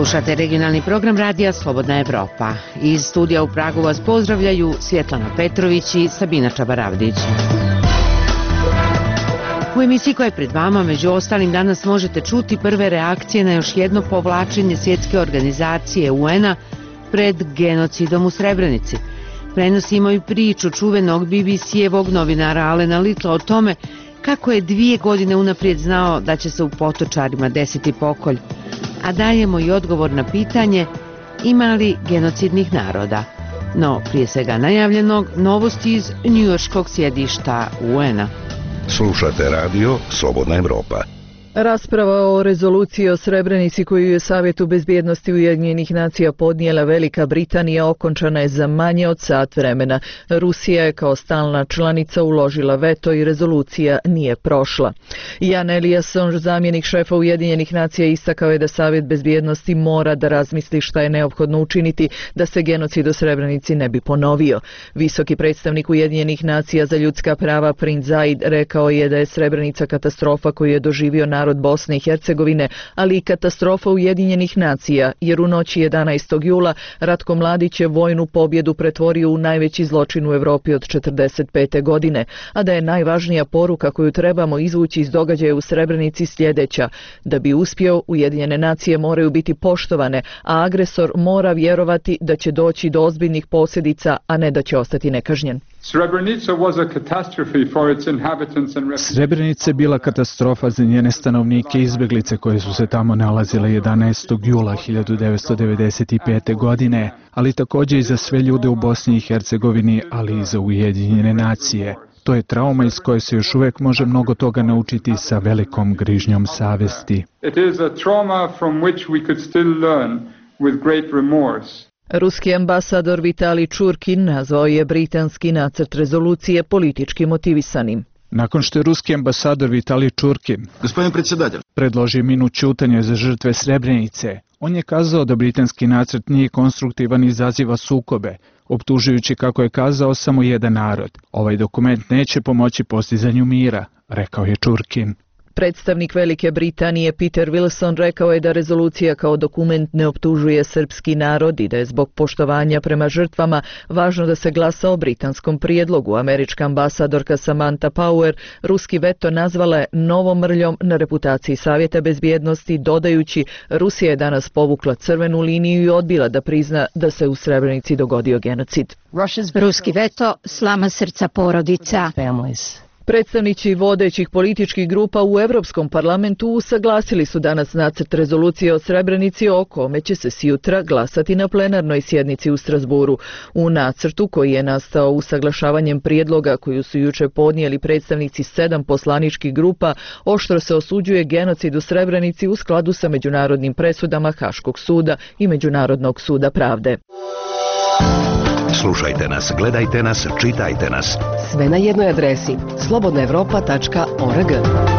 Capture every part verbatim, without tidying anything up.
Slušate regionalni program radija Slobodna Evropa. Iz studija u Pragu vas pozdravljaju Svjetlana Petrović i Sabina Čabaravdić. U emisiji koja je pred vama, među ostalim, danas možete čuti prve reakcije na još jedno povlačenje svjetske organizacije U N-a pred genocidom u Srebrenici. Prenosimo i priču čuvenog B B C-evog novinara Alena Littla o tome kako je dvije godine unaprijed znao da će se u Potočarima desiti pokolj. A dajemo i odgovor na pitanje ima li genocidnih naroda. No, prije svega najavljenog, novosti iz njujorškog sjedišta U N-a. Slušate radio Slobodna Evropa. Rasprava o rezoluciji o Srebrenici koju je Savjetu bezbjednosti Ujedinjenih nacija podnijela Velika Britanija okončana je za manje od sat vremena. Rusija je kao stalna članica uložila veto i rezolucija nije prošla. Jan Eliasson, zamjenik šefa Ujedinjenih nacija, istakao je da Savjet bezbjednosti mora da razmisli šta je neophodno učiniti da se genocid u Srebrenici ne bi ponovio. Visoki predstavnik Ujedinjenih nacija za ljudska prava Prince Zaid rekao je da je Srebrenica katastrofa koju je doživio narod od Bosne i Hercegovine, ali i katastrofa Ujedinjenih nacija, jer u noći jedanaestog jula Ratko Mladić je vojnu pobjedu pretvorio u najveći zločin u Evropi od četrdeset pete godine, a da je najvažnija poruka koju trebamo izvući iz događaja u Srebrenici sljedeća: da bi uspio, Ujedinjene nacije moraju biti poštovane, a agresor mora vjerovati da će doći do ozbiljnih posljedica, a ne da će ostati nekažnjen. Srebrenica je bila katastrofa za njene stanovnike i izbjeglice koje su se tamo nalazile jedanaestog jula hiljadu devetsto devedeset pete. godine, ali također i za sve ljude u Bosni i Hercegovini, ali i za Ujedinjene nacije. To je trauma iz koje se još uvijek može mnogo toga naučiti sa velikom grižnjom savjesti. It is a trauma from which we could still learn with great remorse. Ruski ambasador Vitali Čurkin nazvao je britanski nacrt rezolucije politički motivisanim. Nakon što je ruski ambasador Vitali Čurkin predložio minut ćutanja za žrtve Srebrenice, on je kazao da britanski nacrt nije konstruktivan i izaziva sukobe, optužujući, kako je kazao, samo jedan narod. Ovaj dokument neće pomoći postizanju mira, rekao je Čurkin. Predstavnik Velike Britanije Peter Wilson rekao je da rezolucija kao dokument ne optužuje srpski narod i da je zbog poštovanja prema žrtvama važno da se glasa o britanskom prijedlogu. Američka ambasadorka Samantha Power ruski veto nazvala je novom mrljom na reputaciji Savjeta bezbjednosti, dodajući: Rusija je danas povukla crvenu liniju i odbila da prizna da se u Srebrenici dogodio genocid. Ruski veto slama srca porodica. Predstavnici vodećih političkih grupa u Europskom parlamentu usaglasili su danas nacrt rezolucije o Srebrenici o kome će se sjutra glasati na plenarnoj sjednici u Strasburu. U nacrtu, koji je nastao usaglašavanjem prijedloga koju su jučer podnijeli predstavnici sedam poslaničkih grupa, oštro se osuđuje genocid u Srebrenici u skladu sa međunarodnim presudama Haškog suda i Međunarodnog suda pravde. Slušajte nas, gledajte nas, čitajte nas. Sve na jednoj adresi slobodna evropa tačka org.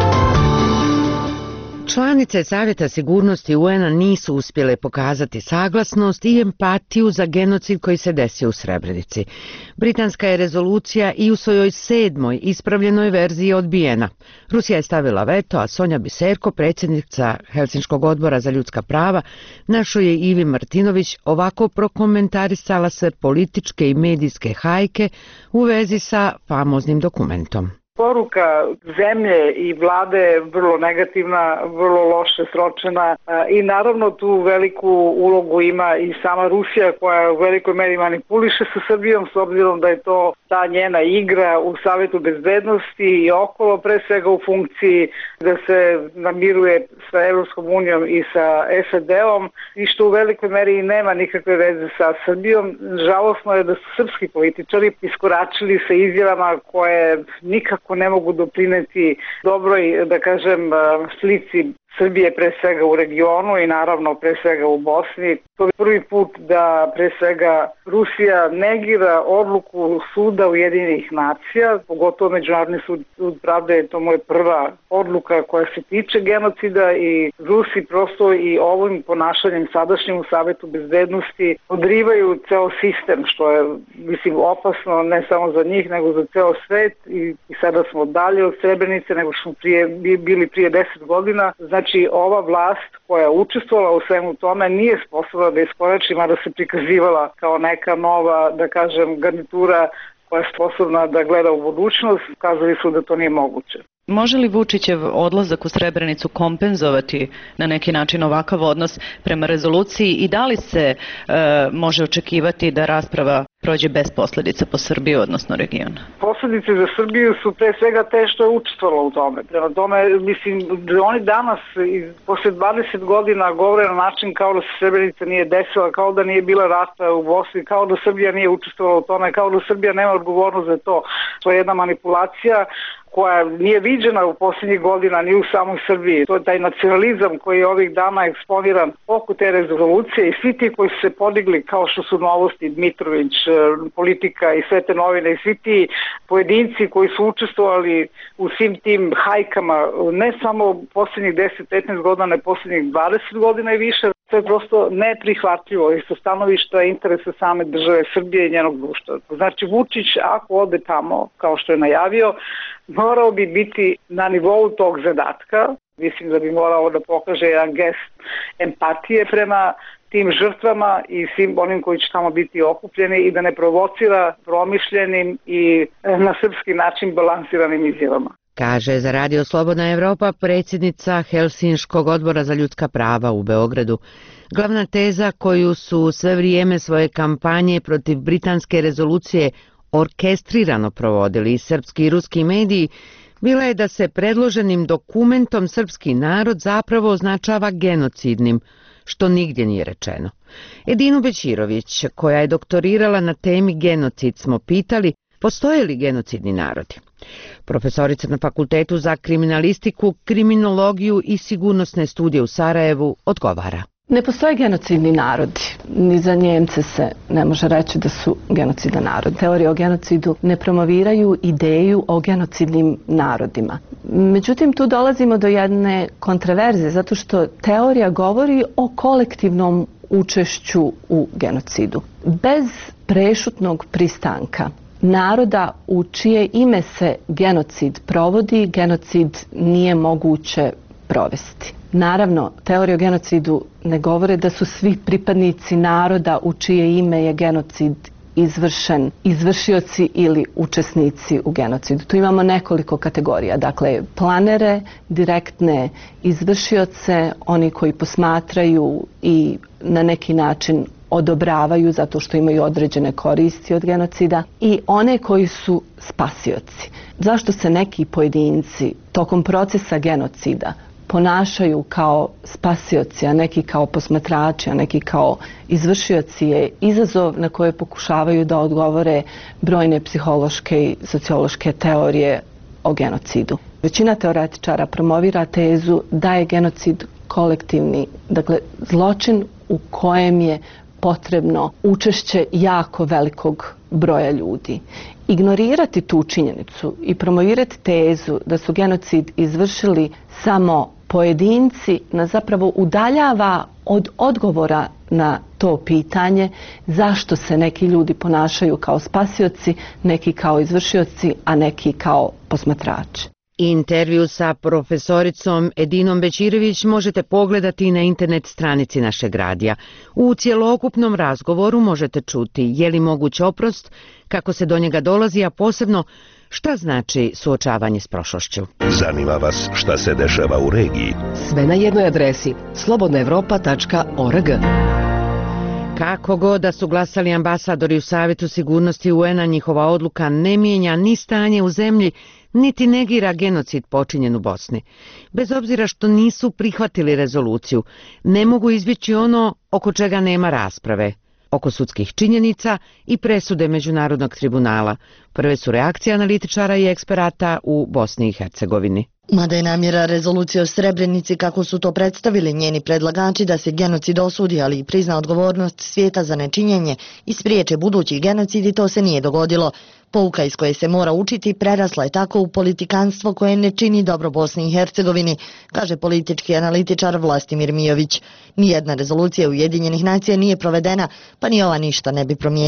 Članice Savjeta sigurnosti U N-a nisu uspjele pokazati saglasnost i empatiju za genocid koji se desio u Srebrenici. Britanska je rezolucija i u svojoj sedmoj ispravljenoj verziji odbijena. Rusija je stavila veto, a Sonja Biserko, predsjednica Helsinškog odbora za ljudska prava, našoj je Ivi Martinović ovako prokomentarisala sve političke i medijske hajke u vezi sa famoznim dokumentom. Poruka zemlje i vlade je vrlo negativna, vrlo loše sročena i naravno tu veliku ulogu ima i sama Rusija koja u velikoj meri manipuliše sa Srbijom s obzirom da je to ta njena igra u Savjetu bezbednosti i okolo, pre svega u funkciji da se namiruje sa Evropskom unijom i sa S A D-om i što u velikoj meri nema nikakve veze sa Srbijom. Žalosno je da su srpski političari iskoračili sa izjavama koje nikako ne mogu doprineti dobroj, da kažem, slici Srbije pre svega u regionu i naravno pre svega u Bosni. To je prvi put da pre svega Rusija negira odluku suda Ujedinjenih nacija, pogotovo Međunarodni sud, sud pravde je to moja prva odluka koja se tiče genocida i Rusi prosto i ovim ponašanjem sadašnjim u Savjetu bezbednosti odrivaju ceo sistem, što je, mislim, opasno ne samo za njih nego za ceo svet i, i sada smo dalje od Srebrenice nego što smo prije, bili prije deset godina. Znači Znači, ova vlast koja je učestvovala u svemu tome nije sposobna da iskorači, mada se prikazivala kao neka nova, da kažem, garnitura koja je sposobna da gleda u budućnost, kazali su da to nije moguće. Može li Vučićev odlazak u Srebrenicu kompenzovati na neki način ovakav odnos prema rezoluciji i da li se e, može očekivati da rasprava prođe bez posledica po Srbiju, odnosno region? Posledice za Srbiju su pre svega te što je učestvovala u tome. Prema tome, mislim, da oni danas, posle dvadeset godina, govore na način kao da se Srebrenica nije desila, kao da nije bila rata u Bosni, kao da Srbija nije učestvovala u tome, kao da Srbija nema odgovornost za to. To je jedna manipulacija koja nije viđena u posljednjih godina ni u samoj Srbiji. To je taj nacionalizam koji je ovih dana eksponiran oko te rezolucije i svi ti koji su se podigli, kao što su Novosti, Dmitrović, Politika i sve te novine, i svi ti pojedinci koji su učestvovali u svim tim hajkama, ne samo posljednjih deset petnaest godina, ne posljednjih dvadeset godina i više. To je prosto neprihvatljivo i sa stanovišta interesa same države Srbije i njenog društva. Znači, Vučić, ako ode tamo, kao što je najavio, morao bi biti na nivou tog zadatka. Mislim da bi morao da pokaže jedan gest empatije prema tim žrtvama i svim onim koji će tamo biti okupljeni i da ne provocira promišljenim i na srpski način balansiranim izjavama. Kaže za Radio Slobodna Evropa predsjednica Helsinškog odbora za ljudska prava u Beogradu. Glavna teza koju su sve vrijeme svoje kampanje protiv britanske rezolucije orkestrirano provodili i srpski i ruski mediji bila je da se predloženim dokumentom srpski narod zapravo označava genocidnim, što nigdje nije rečeno. Edinu Bećirović, koja je doktorirala na temi genocid, smo pitali postoje li genocidni narodi. Profesorica na Fakultetu za kriminalistiku, kriminologiju i sigurnosne studije u Sarajevu odgovara. Ne postoje genocidni narodi. Ni za Njemce se ne može reći da su genocidan narod. Teorije o genocidu ne promoviraju ideju o genocidnim narodima. Međutim, tu dolazimo do jedne kontraverze, zato što teorija govori o kolektivnom učešću u genocidu. Bez prešutnog pristanka naroda u čije ime se genocid provodi, genocid nije moguće provesti. Naravno, teorije o genocidu ne govore da su svi pripadnici naroda u čije ime je genocid izvršen, izvršioci ili učesnici u genocidu. Tu imamo nekoliko kategorija, dakle planere, direktne izvršioce, oni koji posmatraju i na neki način odobravaju zato što imaju određene koristi od genocida i one koji su spasioci. Zašto se neki pojedinci tokom procesa genocida ponašaju kao spasioci, a neki kao posmatrači, a neki kao izvršioci je izazov na koje pokušavaju da odgovore brojne psihološke i sociološke teorije o genocidu. Većina teoretičara promovira tezu da je genocid kolektivni, dakle zločin u kojem je potrebno učešće jako velikog broja ljudi. Ignorirati tu činjenicu i promovirati tezu da su genocid izvršili samo pojedinci nas zapravo udaljava od odgovora na to pitanje zašto se neki ljudi ponašaju kao spasioci, neki kao izvršioci, a neki kao posmatrači. Intervju sa profesoricom Edinom Bećirović možete pogledati na internet stranici našeg radija. U cjelokupnom razgovoru možete čuti je li moguć oprost, kako se do njega dolazi, a posebno šta znači suočavanje s prošlošću. Zanima vas šta se dešava u regiji? Sve na jednoj adresi slobodna evropa tačka org. Kako god da su glasali ambasadori u Savjetu sigurnosti U N-a, njihova odluka ne mijenja ni stanje u zemlji, niti negira genocid počinjen u Bosni. Bez obzira što nisu prihvatili rezoluciju, ne mogu izbjeći ono oko čega nema rasprave, oko sudskih činjenica i presude Međunarodnog tribunala. Prve su reakcije analitičara i eksperata u Bosni i Hercegovini. Mada je namjera rezolucije o Srebrenici, kako su to predstavili njeni predlagači, da se genocid osudi, ali i prizna odgovornost svijeta za nečinjenje i spriječe budući genocidi, to se nije dogodilo. Pouka iz koje se mora učiti prerasla je tako u politikanstvo koje ne čini dobro Bosni i Hercegovini, kaže politički analitičar Vlastimir Mijović. Nijedna rezolucija Ujedinjenih nacija nije provedena, pa ni ova ništa ne bi promijenila.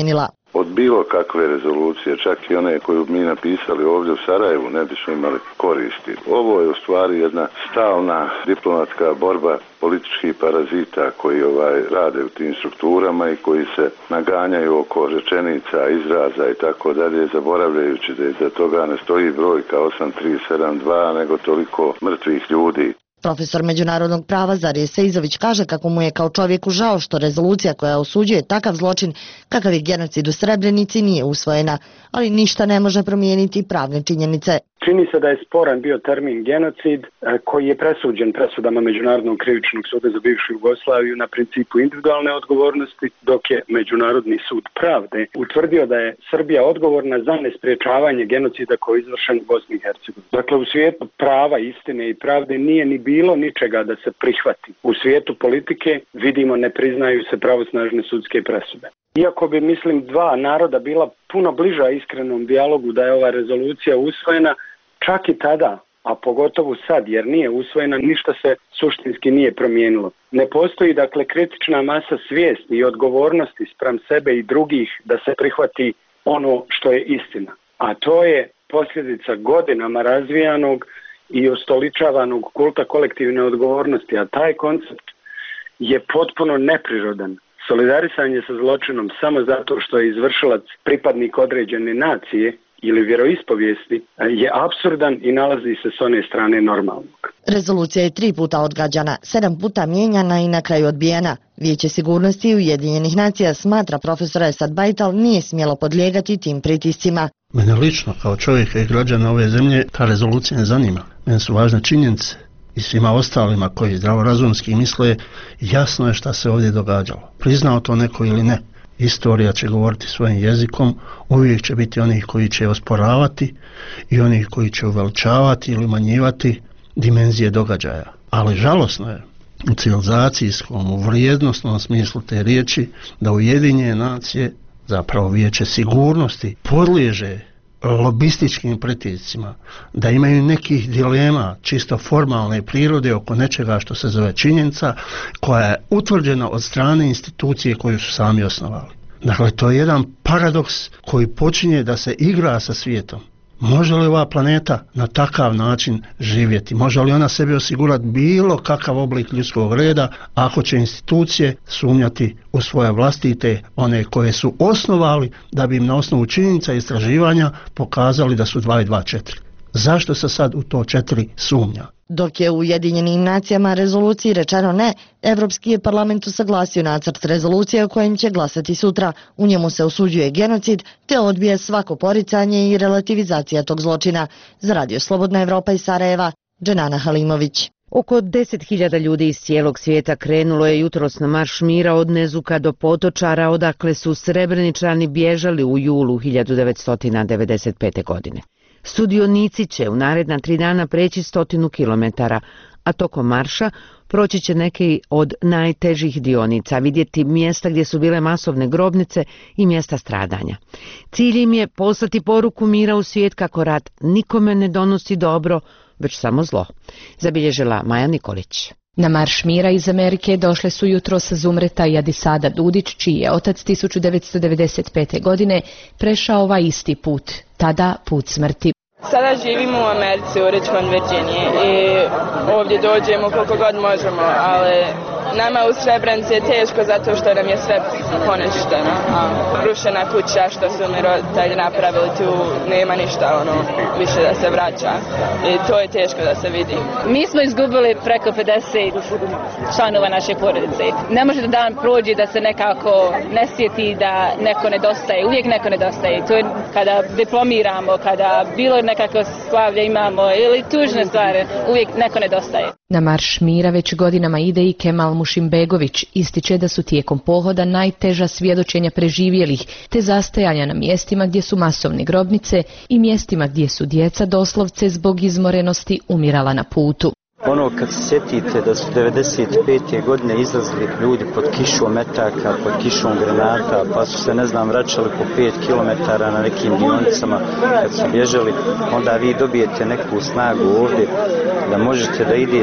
od bilo kakve rezolucije, čak i one koju mi napisali ovdje u Sarajevu, ne bismo imali koristi. Ovo je u stvari jedna stalna diplomatska borba političkih parazita koji ovaj rade u tim strukturama i koji se naganjaju oko rečenica, izraza i tako dalje, zaboravljajući da iza toga ne stoji brojka osam tri sedam dva, nego toliko mrtvih ljudi. Profesor međunarodnog prava Zarije Sejzović kaže kako mu je kao čovjeku žao što rezolucija koja osuđuje takav zločin kakav je genocid u Srebrenici nije usvojena, ali ništa ne može promijeniti pravne činjenice. Čini se da je sporan bio termin genocid koji je presuđen presudama Međunarodnog krivičnog suda za bivšu Jugoslaviju na principu individualne odgovornosti, dok je Međunarodni sud pravde utvrdio da je Srbija odgovorna za nespriječavanje genocida koji je izvršen u Bosni i Hercegovini. Dakle, u svijetu prava, istine i pravde nije ni bilo ničega da se prihvati. U svijetu politike vidimo ne priznaju se pravosnažne sudske presude. Iako bi, mislim, dva naroda bila puno bliža iskrenom dijalogu da je ova rezolucija usvojena, čak i tada, a pogotovo sad jer nije usvojena, ništa se suštinski nije promijenilo. Ne postoji dakle kritična masa svijesti i odgovornosti spram sebe i drugih da se prihvati ono što je istina. A to je posljedica godinama razvijanog i ostoličavanog kulta kolektivne odgovornosti, a taj koncept je potpuno neprirodan. Solidarisanje sa zločinom samo zato što je izvršilac pripadnik određene nacije ili vjeroispovijesti je apsurdan i nalazi se s one strane normalnog. Rezolucija je tri puta odgađana, sedam puta mijenjana i na kraju odbijena. Vijeće sigurnosti Ujedinjenih nacija smatra profesora Esad Bajtal nije smjelo podlijegati tim pritiscima. Mene lično kao čovjeka i građana ove zemlje ta rezolucija ne zanima. Mene su važne činjenice i svima ostalima koji zdravorazumski misle jasno je šta se ovdje događalo. Priznao to neko ili ne. Istorija će govoriti svojim jezikom, uvijek će biti onih koji će osporavati i onih koji će uveličavati ili umanjivati dimenzije događaja. Ali žalosno je u civilizacijskom, u vrijednosnom smislu te riječi da Ujedinjene nacije, zapravo Vijeće sigurnosti, podliježe lobističkim pritiscima, da imaju nekih dilema čisto formalne prirode oko nečega što se zove činjenica koja je utvrđena od strane institucije koju su sami osnovali. Dakle, to je jedan paradoks koji počinje da se igra sa svijetom. Može li ova planeta na takav način živjeti? Može li ona sebi osigurati bilo kakav oblik ljudskog reda ako će institucije sumnjati u svoje vlastite, one koje su osnovali da bi im na osnovu činjenica i istraživanja pokazali da su dva i dva četiri? Zašto se sad u to četiri sumnja? Dok je u Ujedinjenim nacijama rezoluciji rečeno ne, Evropski je parlament usaglasio nacrt rezolucije o kojem će glasati sutra. U njemu se osuđuje genocid te odbije svako poricanje i relativizacija tog zločina. Za Radio Slobodna Evropa iz Sarajeva, Dženana Halimović. Oko deset hiljada ljudi iz cijelog svijeta krenulo je jutros na marš mira od Nezuka do Potočara, odakle su Srebreničani bježali u julu hiljadu devetsto devedeset pete. godine. Sudionici će u naredna tri dana preći stotinu kilometara, a tokom marša proći će neki od najtežih dionica, vidjeti mjesta gdje su bile masovne grobnice i mjesta stradanja. Cilj im je poslati poruku mira u svijet kako rat nikome ne donosi dobro, već samo zlo, zabilježila Maja Nikolić. Na marš mira iz Amerike došle su jutros Zumreta i Adisada Dudić, čiji je otac tisuću devetsto devedeset pete. godine prešao ovaj isti put, tada put smrti. Sada živimo u Americi, u Richmond, Virginiji i ovdje dođemo koliko god možemo, ali nama u Srebrenici je teško zato što nam je sve poništeno. Rušena kuća što su mi roditelji napravili, tu nema ništa ono, više da se vraća i to je teško da se vidi. Mi smo izgubili preko pedeset članova naše porodice. Ne može da dan prođe da se nekako ne sjeti da neko nedostaje, uvijek neko nedostaje. To je kada diplomiramo, kada bilo nekako slavlje imamo ili tužne stvari, uvijek neko nedostaje. Na marš mira već godinama ide i Kemal Mušimbegović, ističe da su tijekom pohoda najteža svjedočenja preživjelih, te zastajanja na mjestima gdje su masovne grobnice i mjestima gdje su djeca doslovce zbog izmorenosti umirala na putu. Ono kad se sjetite da su devedeset pete. godine izlazili ljudi pod kišom metaka, pod kišom granata, pa su se ne znam vraćali po pet kilometara na nekim dionicama kad su bježali, onda vi dobijete neku snagu ovdje da možete da idete.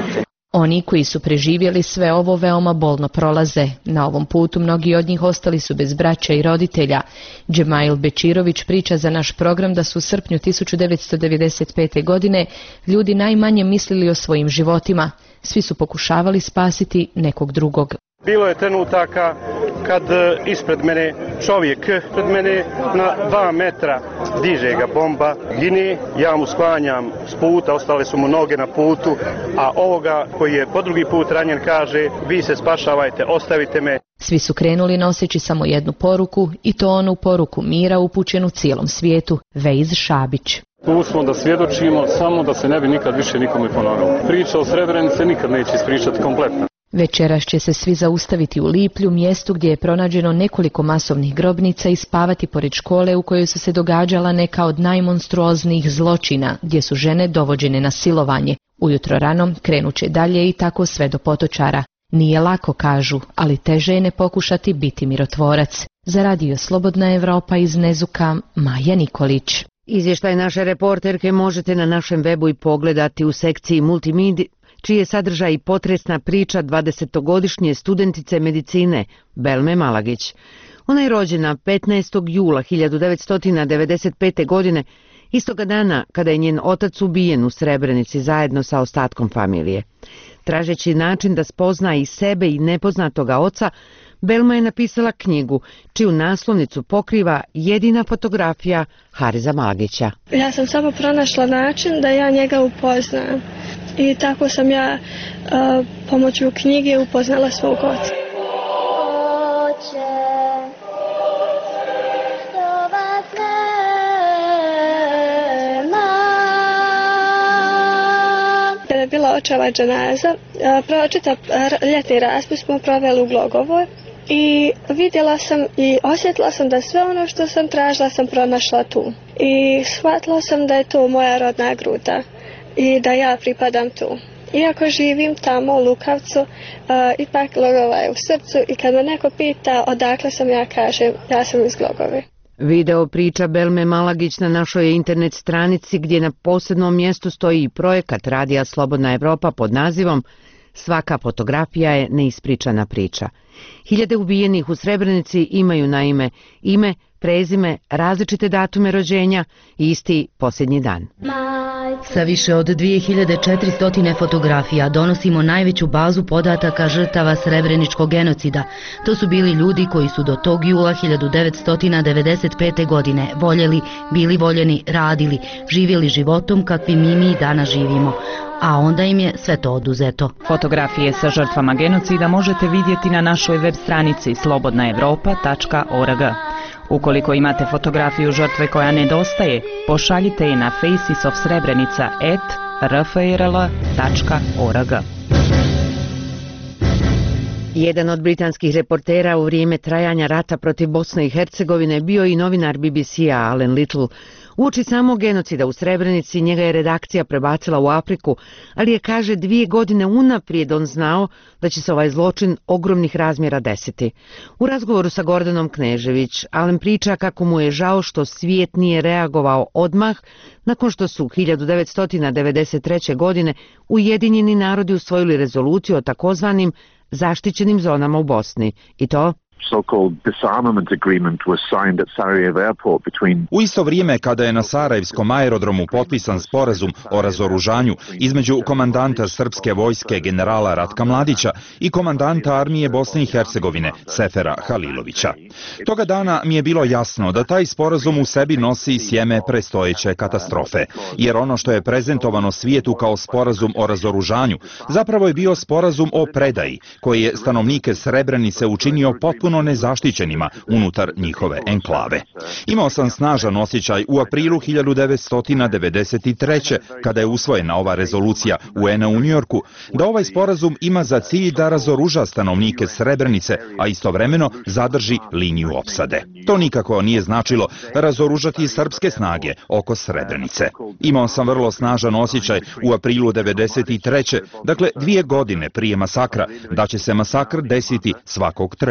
Oni koji su preživjeli sve ovo veoma bolno prolaze. Na ovom putu mnogi od njih ostali su bez braća i roditelja. Džemail Bečirović priča za naš program da su u srpnju tisuću devetsto devedeset pete. godine ljudi najmanje mislili o svojim životima. Svi su pokušavali spasiti nekog drugog. Bilo je trenutaka kad ispred mene čovjek, pred mene na dva metra diže ga bomba, gine, ja mu sklanjam s puta, ostale su mu noge na putu, a ovoga koji je po drugi put ranjen kaže vi se spašavajte, ostavite me. Svi su krenuli noseći samo jednu poruku i to onu poruku mira upućenu cijelom svijetu, Vejz Šabić. Tu smo da svjedočimo samo da se ne bi nikad više nikome ponovilo. Priča o Srebrenici nikad neće ispričati kompletno. Večeras će se svi zaustaviti u Liplju, mjestu gdje je pronađeno nekoliko masovnih grobnica i spavati pored škole u kojoj su se događala neka od najmonstruoznijih zločina, gdje su žene dovođene na silovanje. Ujutro rano krenuće dalje i tako sve do Potočara. Nije lako, kažu, ali teže je ne pokušati biti mirotvorac. Za radio Slobodna Evropa iz Nezuka, Maja Nikolić. Izvještaj naše reporterke možete na našem webu i pogledati u sekciji Multimedija, čiji je sadržaj i potresna priča dvadesetogodišnje studentice medicine Belme Malagić. Ona je rođena petnaestog jula hiljadu devetsto devedeset pete. godine, istoga dana kada je njen otac ubijen u Srebrenici zajedno sa ostatkom familije. Tražeći način da spozna i sebe i nepoznatoga oca, Belma je napisala knjigu, čiju naslovnicu pokriva jedina fotografija Hariza Malagića. Ja sam samo pronašla način da ja njega upoznam. I tako sam ja uh, pomoću knjige upoznala svog oca. Kada je bila očeva dženaza, uh, čitav ljetni raspust smo proveli u Glogovoj i vidjela sam i osjetila sam da sve ono što sam tražila sam pronašla tu. I shvatila sam da je to moja rodna gruda i da ja pripadam tu. Iako živim tamo u Lukavcu, uh, ipak Glogova je u srcu i kad me neko pita odakle sam, ja kažem ja sam iz Glogove. Video priča Belme Malagić na našoj internet stranici gdje na posebnom mjestu stoji i projekat Radija Slobodna Evropa pod nazivom Svaka fotografija je neispričana priča. Hiljade ubijenih u Srebrenici imaju naime ime, prezime, različite datume rođenja i isti posljednji dan. Sa više od dvije hiljade četiristo fotografija donosimo najveću bazu podataka žrtava srebreničkog genocida. To su bili ljudi koji su do tog jula hiljadu devetsto devedeset pete. godine voljeli, bili voljeni, radili, živjeli životom kakvim mi mi danas živimo. A onda im je sve to oduzeto. Fotografije sa žrtvama genocida možete vidjeti na našoj web stranici slobodna evropa tačka org. Ukoliko imate fotografiju žrtve koja nedostaje, pošaljite je na faces of srebrenica at r f r l tačka org. Jedan od britanskih reportera u vrijeme trajanja rata protiv Bosne i Hercegovine bio i novinar B B C-a Alan Little. Uoči samog genocida u Srebrenici njega je redakcija prebacila u Afriku, ali je, kaže, dvije godine unaprijed on znao da će se ovaj zločin ogromnih razmjera desiti. U razgovoru sa Gordanom Knežević, Alan priča kako mu je žao što svijet nije reagovao odmah nakon što su hiljadu devetsto devedeset treće. godine Ujedinjeni narodi usvojili rezoluciju o takozvanim zaštićenim zonama u Bosni. I to so-called disarmament agreement was signed at Sarajevo airport between... U isto vrijeme kada je na Sarajevskom aerodromu potpisan sporazum o razoružanju između komandanta srpske vojske generala Ratka Mladića i komandanta armije Bosne i Hercegovine Sefera Halilovića. Toga dana mi je bilo jasno da taj sporazum u sebi nosi sjeme prestojeće katastrofe, jer ono što je prezentovano svijetu kao sporazum o razoružanju zapravo je bio sporazum o predaji, koji je stanovnike Srebrenice učinio potpuno nezaštićenima unutar njihove enklave. Imao sam snažan osjećaj u aprilu hiljadu devetsto devedeset treće. kada je usvojena ova rezolucija U N-a u Njujorku, da ovaj sporazum ima za cilj da razoruža stanovnike Srebrenice, a istovremeno zadrži liniju opsade. To nikako nije značilo razoružati srpske snage oko Srebrenice. Imao sam vrlo snažan osjećaj u aprilu devedeset treće. dakle dvije godine prije masakra, da će se masakr desiti svakog trenutka.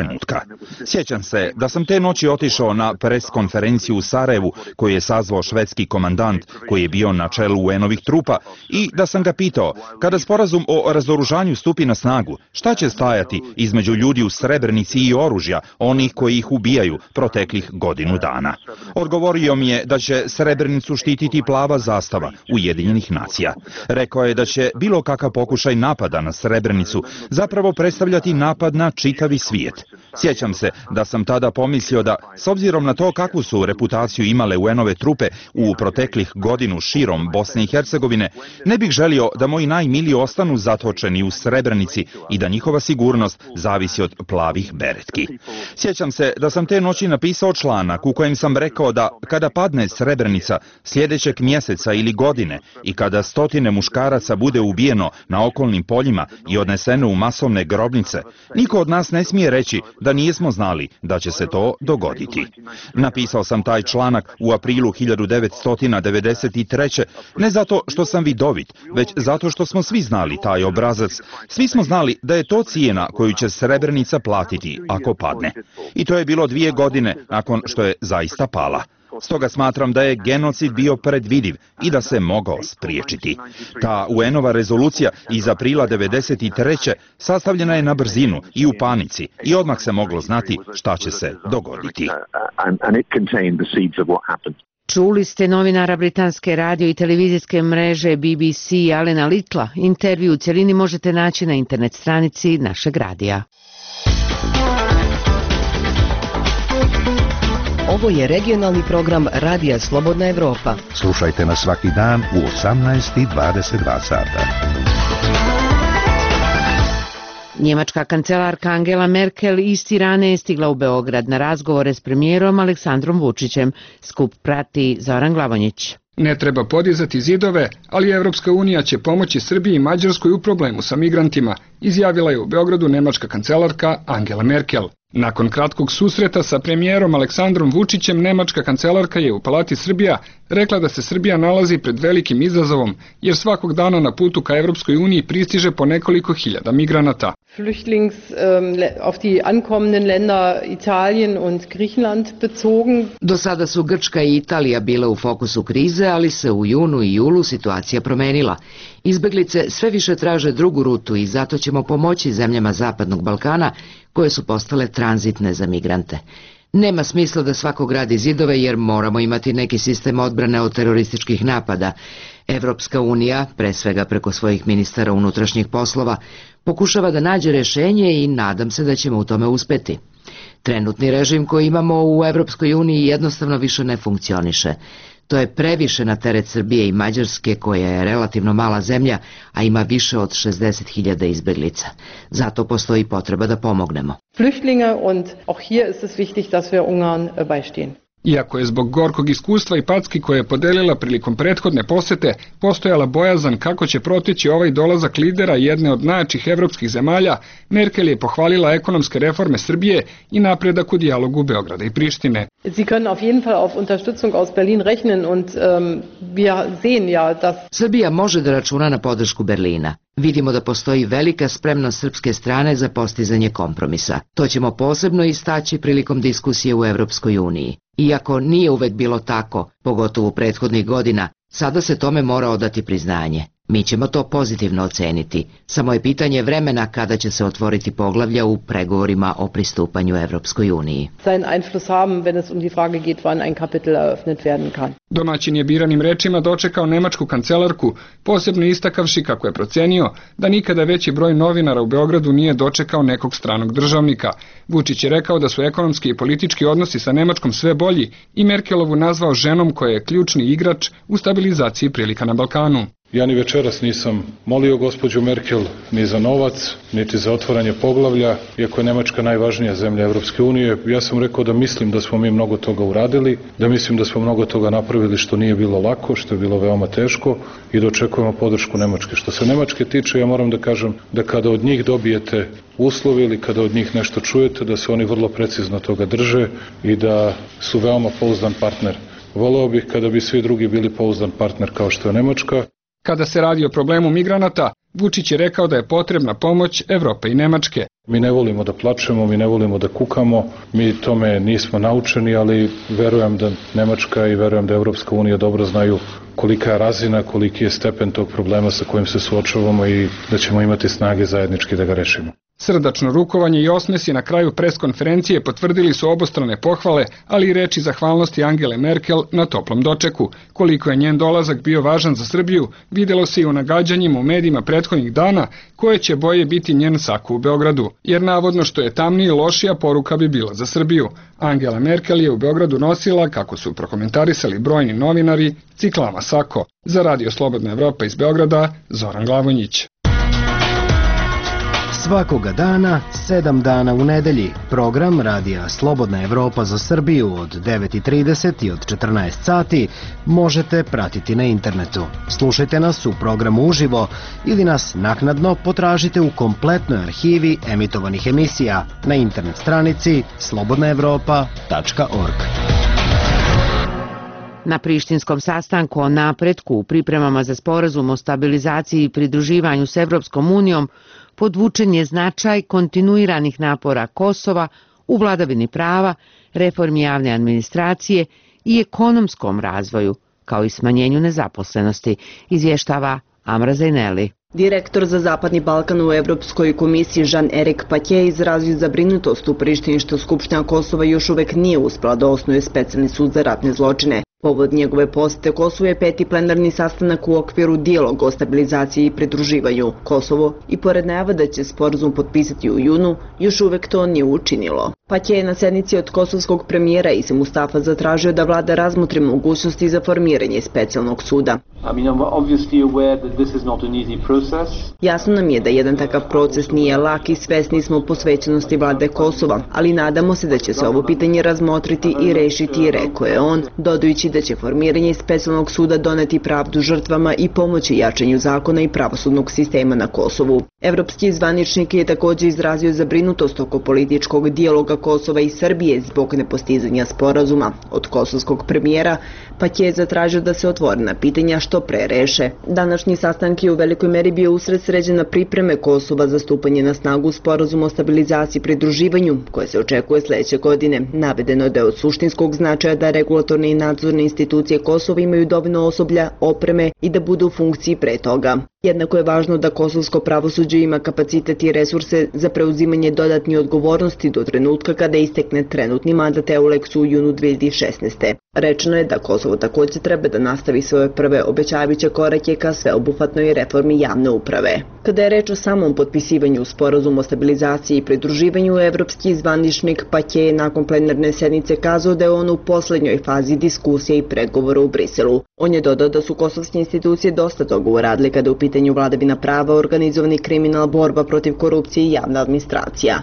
Sjećam se da sam te noći otišao na pres konferenciju u Sarajevu koju je sazvao švedski komandant koji je bio na čelu U N-ovih trupa i da sam ga pitao, kada sporazum o razoružanju stupi na snagu, šta će stajati između ljudi u Srebrenici i oružja, onih koji ih ubijaju proteklih godinu dana. Odgovorio mi je da će Srebrenicu štititi plava zastava Ujedinjenih nacija. Rekao je da će bilo kakav pokušaj napada na Srebrenicu zapravo predstavljati napad na čitavi svijet. Sjećam se da sam tada pomislio da, s obzirom na to kakvu su reputaciju imale U N-ove trupe u proteklih godinu širom Bosne i Hercegovine, ne bih želio da moji najmiliji ostanu zatočeni u Srebrenici i da njihova sigurnost zavisi od plavih beretki. Sjećam se da sam te noći napisao članak u kojem sam rekao da kada padne Srebrenica sljedećeg mjeseca ili godine i kada stotine muškaraca bude ubijeno na okolnim poljima i odneseno u masovne grobnice, niko od nas ne smije reći da nismo znali da će se to dogoditi. Napisao sam taj članak u aprilu hiljadu devetsto devedeset treće ne zato što sam vidovit, već zato što smo svi znali taj obrazac. Svi smo znali da je to cijena koju će Srebrenica platiti ako padne. I to je bilo dvije godine nakon što je zaista pala. Stoga smatram da je genocid bio predvidiv i da se mogao spriječiti. Ta U N-ova rezolucija iz aprila devedeset treće sastavljena je na brzinu i u panici i odmah se moglo znati šta će se dogoditi. Čuli ste novinara britanske radio i televizijske mreže B B C Alena Littla. Intervju u cjelini možete naći na internet stranici našeg radija. Ovo je regionalni program Radija Slobodna Evropa. Slušajte nas svaki dan u osamnaest i dvadeset dva sata. Njemačka kancelarka Angela Merkel isti rane je stigla u Beograd na razgovore s premijerom Aleksandrom Vučićem. Skup prati Zoran Glavonjić. Ne treba podizati zidove, ali Evropska unija će pomoći Srbiji i Mađarskoj u problemu sa migrantima, izjavila je u Beogradu nemačka kancelarka Angela Merkel. Nakon kratkog susreta sa premijerom Aleksandrom Vučićem, nemačka kancelarka je u Palati Srbija rekla da se Srbija nalazi pred velikim izazovom, jer svakog dana na putu ka Evropskoj uniji pristiže po nekoliko hiljada migranata. Flüchtlings um, auf die ankommenden Länder Italien und Griechenland bezogen. Do sada su Grčka i Italija bile u fokusu krize, ali se u junu i julu situacija promenila. Izbeglice sve više traže drugu rutu i zato ćemo pomoći zemljama Zapadnog Balkana koje su postale tranzitne za migrante. Nema smisla da svako gradi zidove jer moramo imati neki sistem odbrane od terorističkih napada. Evropska unija, pre svega preko svojih ministara unutrašnjih poslova, pokušava da nađe rješenje i nadam se da ćemo u tome uspeti. Trenutni režim koji imamo u Evropskoj uniji jednostavno više ne funkcioniše. To je previše na teret Srbije i Mađarske, koja je relativno mala zemlja, a ima više od šezdeset hiljada izbeglica. Zato postoji potreba da pomognemo. Flüchtlinge und auch hier ist es wichtig, dass wir Ungarn beistehen. Iako je zbog gorkog iskustva i packi koje je podelila prilikom prethodne posete postojala bojazan kako će proteći ovaj dolazak lidera jedne od najjačih evropskih zemalja, Merkel je pohvalila ekonomske reforme Srbije i napredak u dijalogu Beograda i Prištine. Sie können auf jeden Fall auf Unterstützung aus Berlin rechnen und um, wir sehen ja dass Srbija može da računa na podršku Berlina. Vidimo da postoji velika spremnost srpske strane za postizanje kompromisa. To ćemo posebno istaći prilikom diskusije u Evropskoj uniji. Iako nije uvek bilo tako, pogotovo u prethodnih godina, sada se tome mora odati priznanje. Mi ćemo to pozitivno oceniti. Samo je pitanje vremena kada će se otvoriti poglavlja u pregovorima o pristupanju Evropskoj uniji. Seinen Einfluss haben, wenn es um die Frage geht, wann ein Kapitel eröffnet werden kann. Domaćin je biranim rečima dočekao nemačku kancelarku, posebno istakavši kako je procenio da nikada veći broj novinara u Beogradu nije dočekao nekog stranog državnika. Vučić je rekao da su ekonomski i politički odnosi sa Nemačkom sve bolji i Merkelovu nazvao ženom koja je ključni igrač u stabilizaciji prilika na Balkanu. Ja ni večeras nisam molio gospođu Merkel ni za novac, niti za otvaranje poglavlja, iako je Nemačka najvažnija zemlja Evropske unije. Ja sam rekao da mislim da smo mi mnogo toga uradili, da mislim da smo mnogo toga napravili što nije bilo lako, što je bilo veoma teško i da očekujemo podršku Nemačke. Što se Nemačke tiče, ja moram da kažem da kada od njih dobijete uslove ili kada od njih nešto čujete, da se oni vrlo precizno toga drže i da su veoma pouzdan partner. Voleo bih kada bi svi drugi bili pouzdan partner kao što je Nemačka. Kada se radi o problemu migranata, Vučić je rekao da je potrebna pomoć Evrope i Nemačke. Mi ne volimo da plačemo, mi ne volimo da kukamo, mi tome nismo naučeni, ali verujem da Nemačka i verujem da Evropska unija dobro znaju kolika je razina, koliki je stepen tog problema sa kojim se suočavamo i da ćemo imati snage zajednički da ga rešimo. Srdačno rukovanje i osmesi na kraju preskonferencije potvrdili su obostrane pohvale, ali i reči zahvalnosti Angele Merkel na toplom dočeku. Koliko je njen dolazak bio važan za Srbiju, videlo se i u nagađanjima u medijima prethodnih dana koje će boje biti njen sako u Beogradu, jer navodno što je tamnije lošija poruka bi bila za Srbiju. Angela Merkel je u Beogradu nosila, kako su prokomentarisali brojni novinari, ciklama sako. Za Radio Slobodna Evropa iz Beograda, Zoran Glavonjić. Svakoga dana, sedam dana u nedelji, program Radija Slobodna Evropa za Srbiju od devet i trideset i od četrnaest sati možete pratiti na internetu. Slušajte nas u programu uživo ili nas naknadno potražite u kompletnoj arhivi emitovanih emisija na internet stranici slobodna evropa tačka org. Na prištinskom sastanku o napretku u pripremama za sporazum o stabilizaciji i pridruživanju s Evropskom unijom podvučen je značaj kontinuiranih napora Kosova u vladavini prava, reformi javne administracije i ekonomskom razvoju, kao i smanjenju nezaposlenosti, izvještava Amra Zajneli. Direktor za Zapadni Balkan u Evropskoj komisiji Jean-Éric Paquet izrazio zabrinutost u Prištini što Skupština Kosova još uvek nije uspela da osnuje specijalni sud za ratne zločine. Povod njegove posete Kosovo je peti plenarni sastanak u okviru dijaloga o stabilizaciji i pridruživanju. Kosovo, i pored najava da će sporazum potpisati u junu, još uvek to nije učinilo. Paquet je na sednici od kosovskog premijera Ise Mustafa zatražio da vlada razmotri mogućnosti za formiranje specijalnog suda. Jasno nam je da jedan takav proces nije lak i svesni smo posvećenosti vlade Kosova, ali nadamo se da će se ovo pitanje razmotriti i rešiti, rekao je on, dodajući da će formiranje specijalnog suda doneti pravdu žrtvama i pomoći jačanju zakona i pravosudnog sistema na Kosovu. Evropski zvaničnik je također izrazio zabrinutost oko političkog dijaloga Kosova i Srbije zbog nepostizanja sporazuma. Od kosovskog premijera Paquet je zatražio da se otvorena pitanja što pre reše. Današnji sastanak je u velikoj meri bio usred sređena pripreme Kosova za stupanje na snagu sporazuma o stabilizaciji i pridruživanju, koje se očekuje sledeće godine. Navedeno je da je od suštinskog značaja da regulatorne i nadzorne institucije Kosova imaju dovoljno osoblja, opreme i da budu u funkciji pre toga. Jednako je važno da kosovsko pravosuđe ima kapacitet i resurse za preuzimanje dodatne odgovornosti do trenutka kada istekne trenutni mandat Euleksu u junu dve hiljade šesnaeste. Rečeno je da Kosovo također treba da nastavi svoje prve obećavajuće korake ka sveobuhvatnoj reformi javne uprave. Kada je reč o samom potpisivanju sporazuma o stabilizaciji i pridruživanju, evropski zvaničnik Paquet je nakon plenarne sednice kazao da je on u poslednjoj fazi diskusije i pregovora u Briselu. On je dodao da su kosovske institucije dosta toga uradile kada je u pitanju vladavina prava, organizovani kriminal, borba protiv korupcije i javna administracija.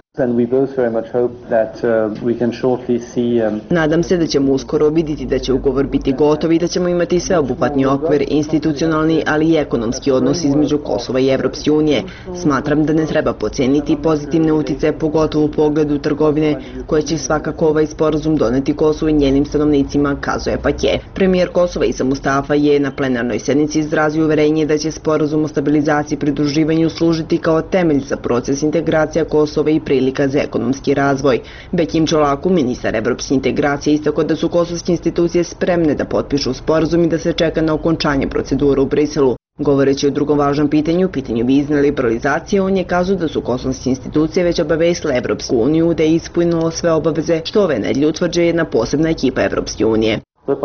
Nadam se da ćemo uskoro vidjeti da će ugovor biti gotov i da ćemo imati sveobuhvatni okvir, institucionalni, ali i ekonomski odnos između Kosova i Evropske unije. Smatram da ne treba poceniti pozitivne uticaje, pogotovo u pogledu trgovine, koje će svakako ovaj sporazum doneti Kosovu i njenim stanovnicima, kazuje Paquet. Premijer Kosova Ise Mustafa je na plenarnoj sednici izrazio uverenje da će sporazum o stabilizaciji i pridruživanju služiti kao temelj za proces integracija Kosova i prilika za ekonomski razvoj. Bekim Čolaku, ministar evropske integracije, istakao da su kosovske institucije spremne da potpišu sporazum i da se čeka na okončanje procedura u Briselu. Govoreći o drugom važnom pitanju, pitanju vizne liberalizacije, on je kazao da su kosovske institucije već obavestile Evropsku uniju da je ispunilo sve obaveze, što ove nedelje utvrđuje jedna posebna ekipa Evropske unije.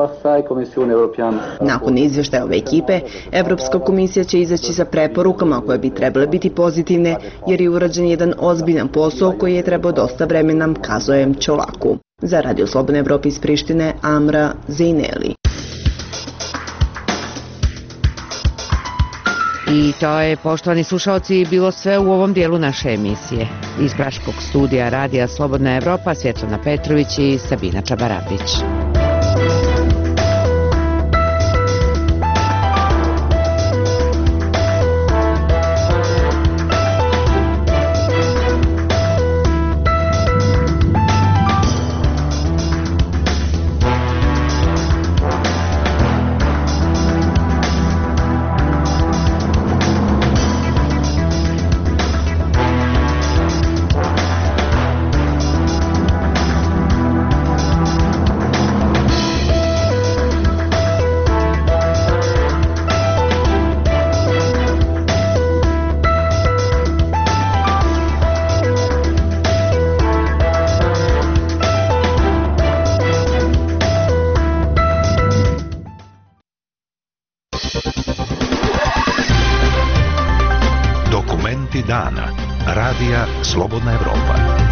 Nakon izvještaja ove ekipe, Evropska komisija će izaći sa preporukama koje bi trebale biti pozitivne, jer je urađen jedan ozbiljan posao koji je trebao dosta vremena, kazuje Čolaku. Za Radio Slobodna Evropa iz Prištine, Amra Zajneli. I to je, poštovani slušalci, bilo sve u ovom dijelu naše emisije. Iz Praškog studija Radija Slobodna Evropa, Svjetlana Petrović i Sabina Čabarapić. Dokumenti dana. Radija Slobodna Evropa.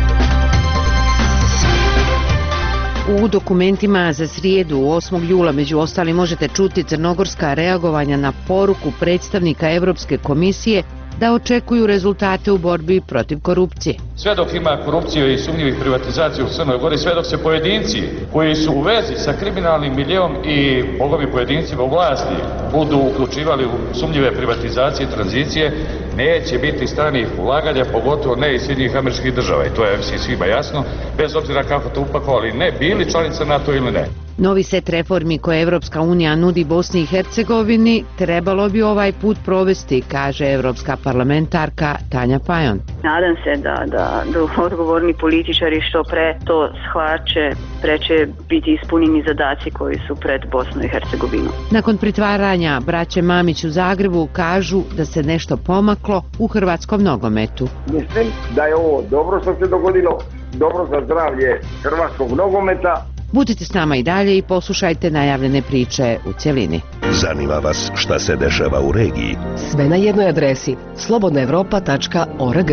U dokumentima za srijedu osmog jula među ostalim možete čuti crnogorska reagovanja na poruku predstavnika Evropske komisije da očekuju rezultate u borbi protiv korupcije. Sve dok ima korupcije i sumnjivih privatizacija u Crnoj Gori, sve dok se pojedinci koji su u vezi sa kriminalnim miljeom i bogovi pojedincima u vlasti budu uključivali u sumnjive privatizacije i tranzicije, neće biti stranih ulaganja, pogotovo ne iz Sjedinjenih Američkih Država. I to je svima jasno, bez obzira kako to upakovali, ne bili članica NATO ili ne. Novi set reformi koje Evropska unija nudi Bosni i Hercegovini trebalo bi ovaj put provesti, kaže evropska parlamentarka Tanja Fajon. Nadam se da, da, da odgovorni političari što pre to shvaće, pre će biti ispunjeni zadaci koji su pred Bosnu i Hercegovinu. Nakon pritvaranja braće Mamić u Zagrebu kažu da se nešto pomaklo u hrvatskom nogometu. Mislim da je ovo dobro što se dogodilo, dobro za zdravlje hrvatskog nogometa. Budite s nama i dalje i poslušajte najavljene priče u cjelini. Zanima vas šta se dešava u regiji? Sve na jednoj adresi slobodna evropa tačka org.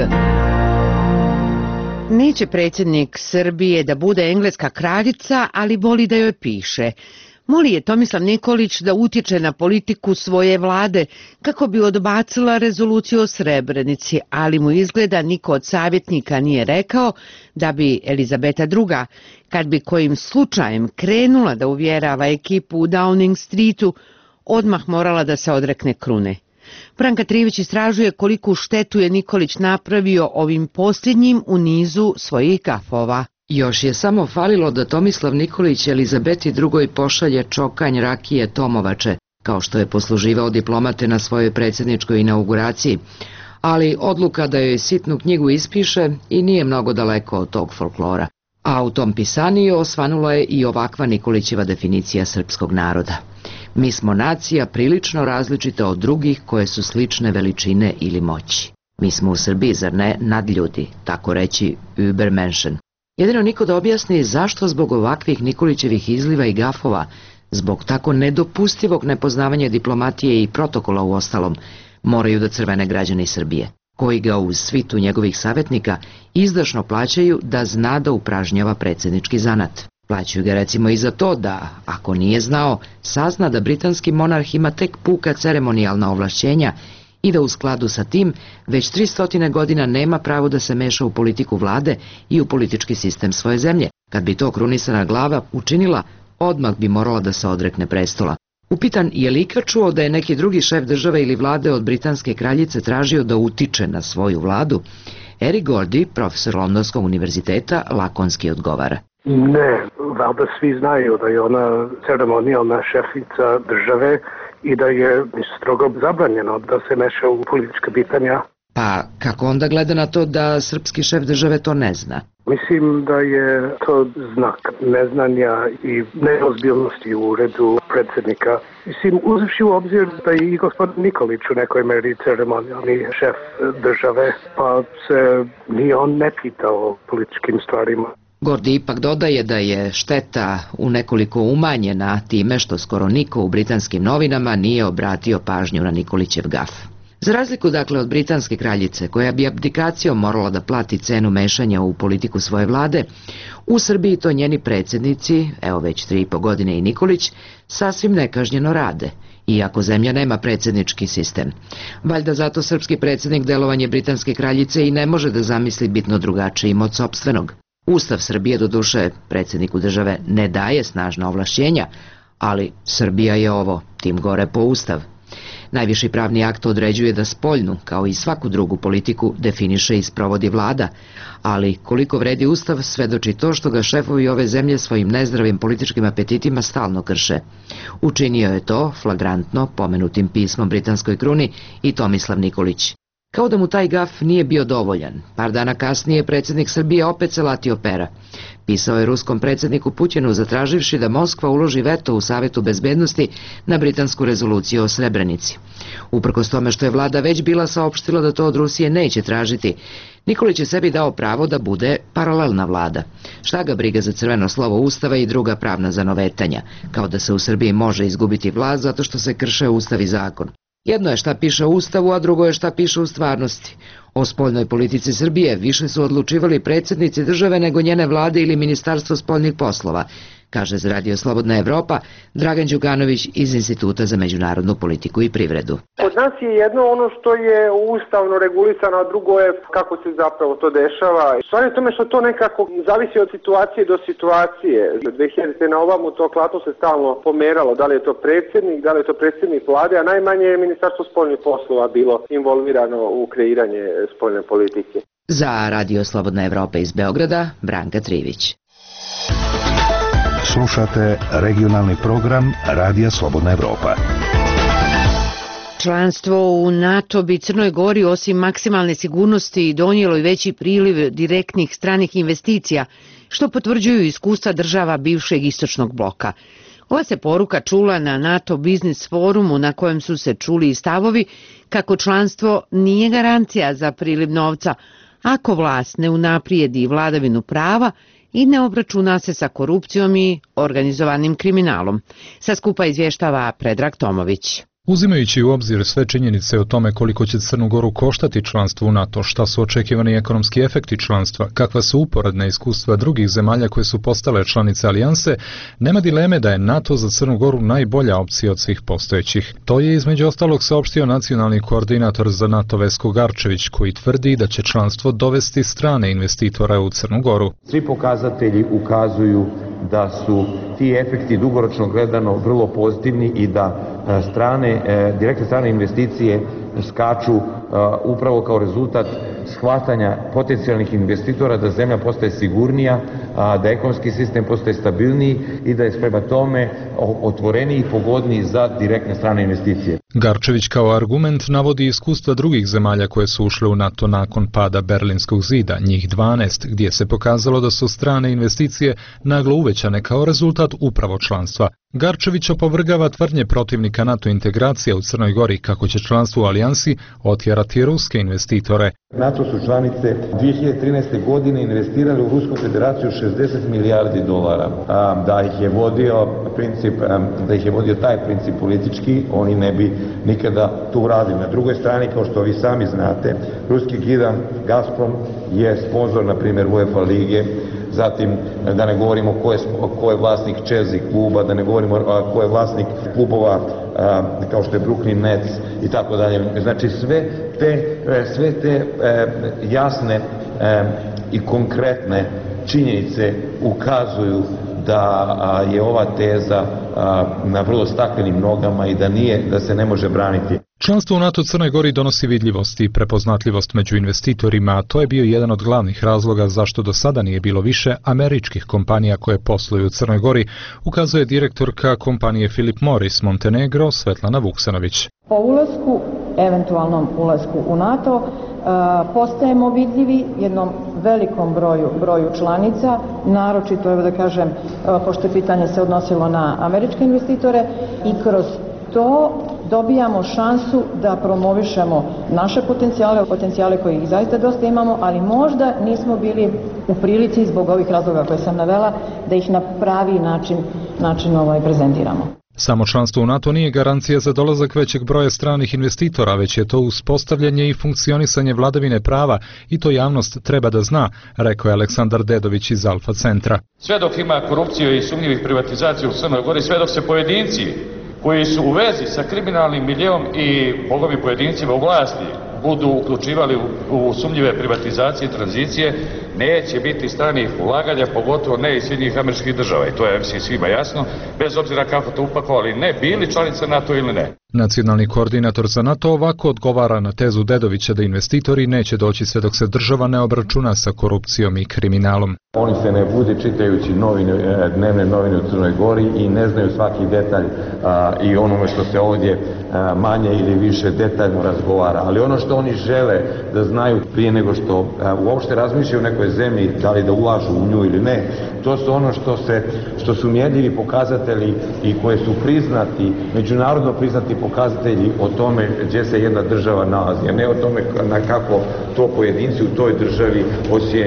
Neće predsjednik Srbije da bude engleska kraljica, ali voli da joj piše. Moli je Tomislav Nikolić da utječe na politiku svoje vlade kako bi odbacila rezoluciju o Srebrenici, ali mu izgleda niko od savjetnika nije rekao da bi Elizabeta druga, kad bi kojim slučajem krenula da uvjerava ekipu u Downing Streetu, odmah morala da se odrekne krune. Branka Trivić istražuje koliku štetu je Nikolić napravio ovim posljednjim u nizu svojih gafova. Još je samo falilo da Tomislav Nikolić Elizabeti drugoj pošalje čokanj rakije Tomovače, kao što je posluživao diplomate na svojoj predsjedničkoj inauguraciji, ali odluka da joj sitnu knjigu ispiše i nije mnogo daleko od tog folklora. A u tom pisaniju osvanula je i ovakva Nikolićeva definicija srpskog naroda. Mi smo nacija prilično različita od drugih koje su slične veličine ili moći. Mi smo u Srbiji, zar ne, nadljudi, tako reći Übermenschen. Jedino niko da objasni zašto zbog ovakvih Nikolićevih izliva i gafova, zbog tako nedopustivog nepoznavanja diplomatije i protokola u ostalom, moraju da crvene građani Srbije, koji ga uz svitu njegovih savjetnika izdašno plaćaju da zna da upražnjava predsjednički zanat. Plaćaju ga recimo i za to da, ako nije znao, sazna da britanski monarh ima tek puka ceremonijalna ovlašćenja i da u skladu sa tim već tristo godina nema pravo da se meša u politiku vlade i u politički sistem svoje zemlje. Kad bi to krunisana glava učinila, odmah bi morala da se odrekne prestola. Upitan je li ikad čuo da je neki drugi šef države ili vlade od britanske kraljice tražio da utiče na svoju vladu, Eric Gordy, profesor Londonskog univerziteta, lakonski odgovara. Ne, valjda svi znaju da je ona ceremonijalna šefica države i da je strogo zabranjeno da se meša u politička pitanja. Pa kako onda gleda na to da srpski šef države to ne zna? Mislim da je to znak neznanja i neozbiljnosti u uredu predsjednika. Mislim, uzevši u obzir da je i gospodin Nikolić u nekoj meri ceremonijalni šef države, pa se ni on ne pita o političkim stvarima. Gordy ipak dodaje da je šteta u nekoliko umanjena time što skoro niko u britanskim novinama nije obratio pažnju na Nikolićev gaf. Za razliku dakle od britanske kraljice, koja bi abdikacijom morala da plati cenu mešanja u politiku svoje vlade, u Srbiji to njeni predsjednici, evo već tri i po godine i Nikolić, sasvim nekažnjeno rade, iako zemlja nema predsjednički sistem. Valjda zato srpski predsjednik delovanje britanske kraljice i ne može da zamisli bitno drugačijim od sopstvenog. Ustav Srbije, doduše, predsjedniku države ne daje snažna ovlašćenja, ali Srbija je ovo, tim gore po Ustav. Najviši pravni akt određuje da spoljnu, kao i svaku drugu politiku, definiše i sprovodi vlada, ali koliko vredi Ustav svedoči to što ga šefovi ove zemlje svojim nezdravim političkim apetitima stalno krše. Učinio je to, flagrantno, pomenutim pismom britanskoj kruni i Tomislav Nikolić. Kao da mu taj gaf nije bio dovoljan, par dana kasnije predsjednik Srbije opet se latio pera. Pisao je ruskom predsjedniku Pućinu zatraživši da Moskva uloži veto u Savetu bezbednosti na britansku rezoluciju o Srebrenici. Uprkos tome što je vlada već bila saopštila da to od Rusije neće tražiti, Nikolić je sebi dao pravo da bude paralelna vlada. Šta ga briga za crveno slovo Ustava i druga pravna zanovetanja, kao da se u Srbiji može izgubiti vlast zato što se krše Ustav i zakon. Jedno je šta piše u Ustavu, a drugo je šta piše u stvarnosti. O spoljnoj politici Srbije više su odlučivali predsjednici države nego njene vlade ili Ministarstvo spoljnih poslova, kaže za Radio Slobodna Evropa Dragan Đuganović iz Instituta za međunarodnu politiku i privredu. Kod nas je jedno ono što je ustavno regulisano, a drugo je kako se zapravo to dešava. Stvar je u tome što to nekako zavisi od situacije do situacije. dve hiljadite na ovamo to klatno se stalno pomeralo, da li je to predsjednik, da li je to predsjednik vlade, a najmanje je Ministarstvo spoljnih poslova bilo involvirano u kreiranje spoljne politike. Za Radio Slobodna Evropa iz Beograda, Branka Trivić. Slušate regionalni program Radija Slobodna Evropa. Članstvo u NATO bi Crnoj Gori osim maksimalne sigurnosti donijelo i veći priliv direktnih stranih investicija, što potvrđuju iskustva država bivšeg istočnog bloka. Ova se poruka čula na NATO Biznis forumu na kojem su se čuli i stavovi kako članstvo nije garancija za priliv novca ako vlast ne unaprijedi vladavinu prava i ne obračuna se sa korupcijom i organizovanim kriminalom. Sa skupa izvještava Predrag Tomović. Uzimajući u obzir sve činjenice o tome koliko će Crnu Goru koštati članstvo u NATO, šta su očekivani ekonomski efekti članstva, kakva su uporedna iskustva drugih zemalja koje su postale članice alijanse, nema dileme da je NATO za Crnu Goru najbolja opcija od svih postojećih. To je između ostalog saopštio nacionalni koordinator za NATO Vesko Garčević, koji tvrdi da će članstvo dovesti strane investitore u Crnu Goru. Svi pokazatelji ukazuju da su ti efekti dugoročno gledano vrlo pozitivni i da strane, direktne strane investicije skaču upravo kao rezultat shvatanja potencijalnih investitora da zemlja postaje sigurnija, da ekonomski sistem postaje stabilniji i da je prema tome otvoreniji i pogodniji za direktne strane investicije. Garčević kao argument navodi iskustva drugih zemalja koje su ušle u NATO nakon pada Berlinskog zida, njih dvanaest, gdje se pokazalo da su strane investicije naglo uvećane kao rezultat upravo članstva. Garčević opovrgava tvrdnje protivnika NATO integracije u Crnoj Gori kako će članstvo u alijansi otjerati ruske investitore. NATO su članice dvije hiljade trinaeste. godine investirali u Rusku federaciju šezdeset milijardi dolara. Da ih je vodio princip, da ih je vodio taj princip politički, oni ne bi nikada to uradili. Na drugoj strani, kao što vi sami znate, ruski gigant Gazprom je sponzor, na primjer, UEFA lige. Zatim, da ne govorimo ko je, ko je vlasnik Chelsea kluba, da ne govorimo ko je vlasnik klubova kao što je Brooklyn Nets i tako dalje. Znači sve te, sve te jasne i konkretne činjenice ukazuju da je ova teza na vrlo staklenim nogama i da nije, da se ne može braniti. Članstvo u NATO Crnoj Gori donosi vidljivost i prepoznatljivost među investitorima, a to je bio jedan od glavnih razloga zašto do sada nije bilo više američkih kompanija koje posluju u Crnoj Gori, ukazuje direktorka kompanije Philip Morris Montenegro Svetlana Vuksanović. Po ulasku, eventualnom ulasku u NATO, postajemo vidljivi jednom velikom broju, broju članica, naročito, evo da kažem, pošto pitanje se odnosilo na američke investitore, i kroz to dobijamo šansu da promovišemo naše potencijale, potencijale koje ih zaista dosta imamo, ali možda nismo bili u prilici zbog ovih razloga koje sam navela da ih na pravi način, način ovaj, prezentiramo. Samo članstvo u NATO nije garancija za dolazak većeg broja stranih investitora, već je to uspostavljanje i funkcionisanje vladavine prava i to javnost treba da zna, rekao je Aleksandar Dedović iz Alfa centra. Sve dok ima korupcije i sumnjivih privatizacija u Crnoj Gori, sve dok se pojedinci koji su u vezi sa kriminalnim miljeom i bogovi pojedincima u vlasti budu uključivali u, u sumnjive privatizacije i tranzicije, neće biti stranih ulaganja, pogotovo ne iz Sjedinjenih Američkih Država. I to je mislim svima jasno, bez obzira kako to upakovali, ne bili članica NATO ili ne. Nacionalni koordinator za NATO ovako odgovara na tezu Dedovića da investitori neće doći sve dok se država ne obračuna sa korupcijom i kriminalom. Oni se ne bude čitajući novine, dnevne novine u Crnoj Gori i ne znaju svaki detalj a, i onome što se ovdje a, manje ili više detaljno razgovara. Ali ono što oni žele da znaju prije nego što a, uopšte razmišljaju u nekoj zemlji, da li da ulažu u nju ili ne, to su ono što, se, što su mjerljivi pokazatelji i koje su priznati, međunarodno priznati pokazatelji o tome gdje se jedna država nalazi, a ne o tome na kako to pojedinci u toj državi ocjenjuju.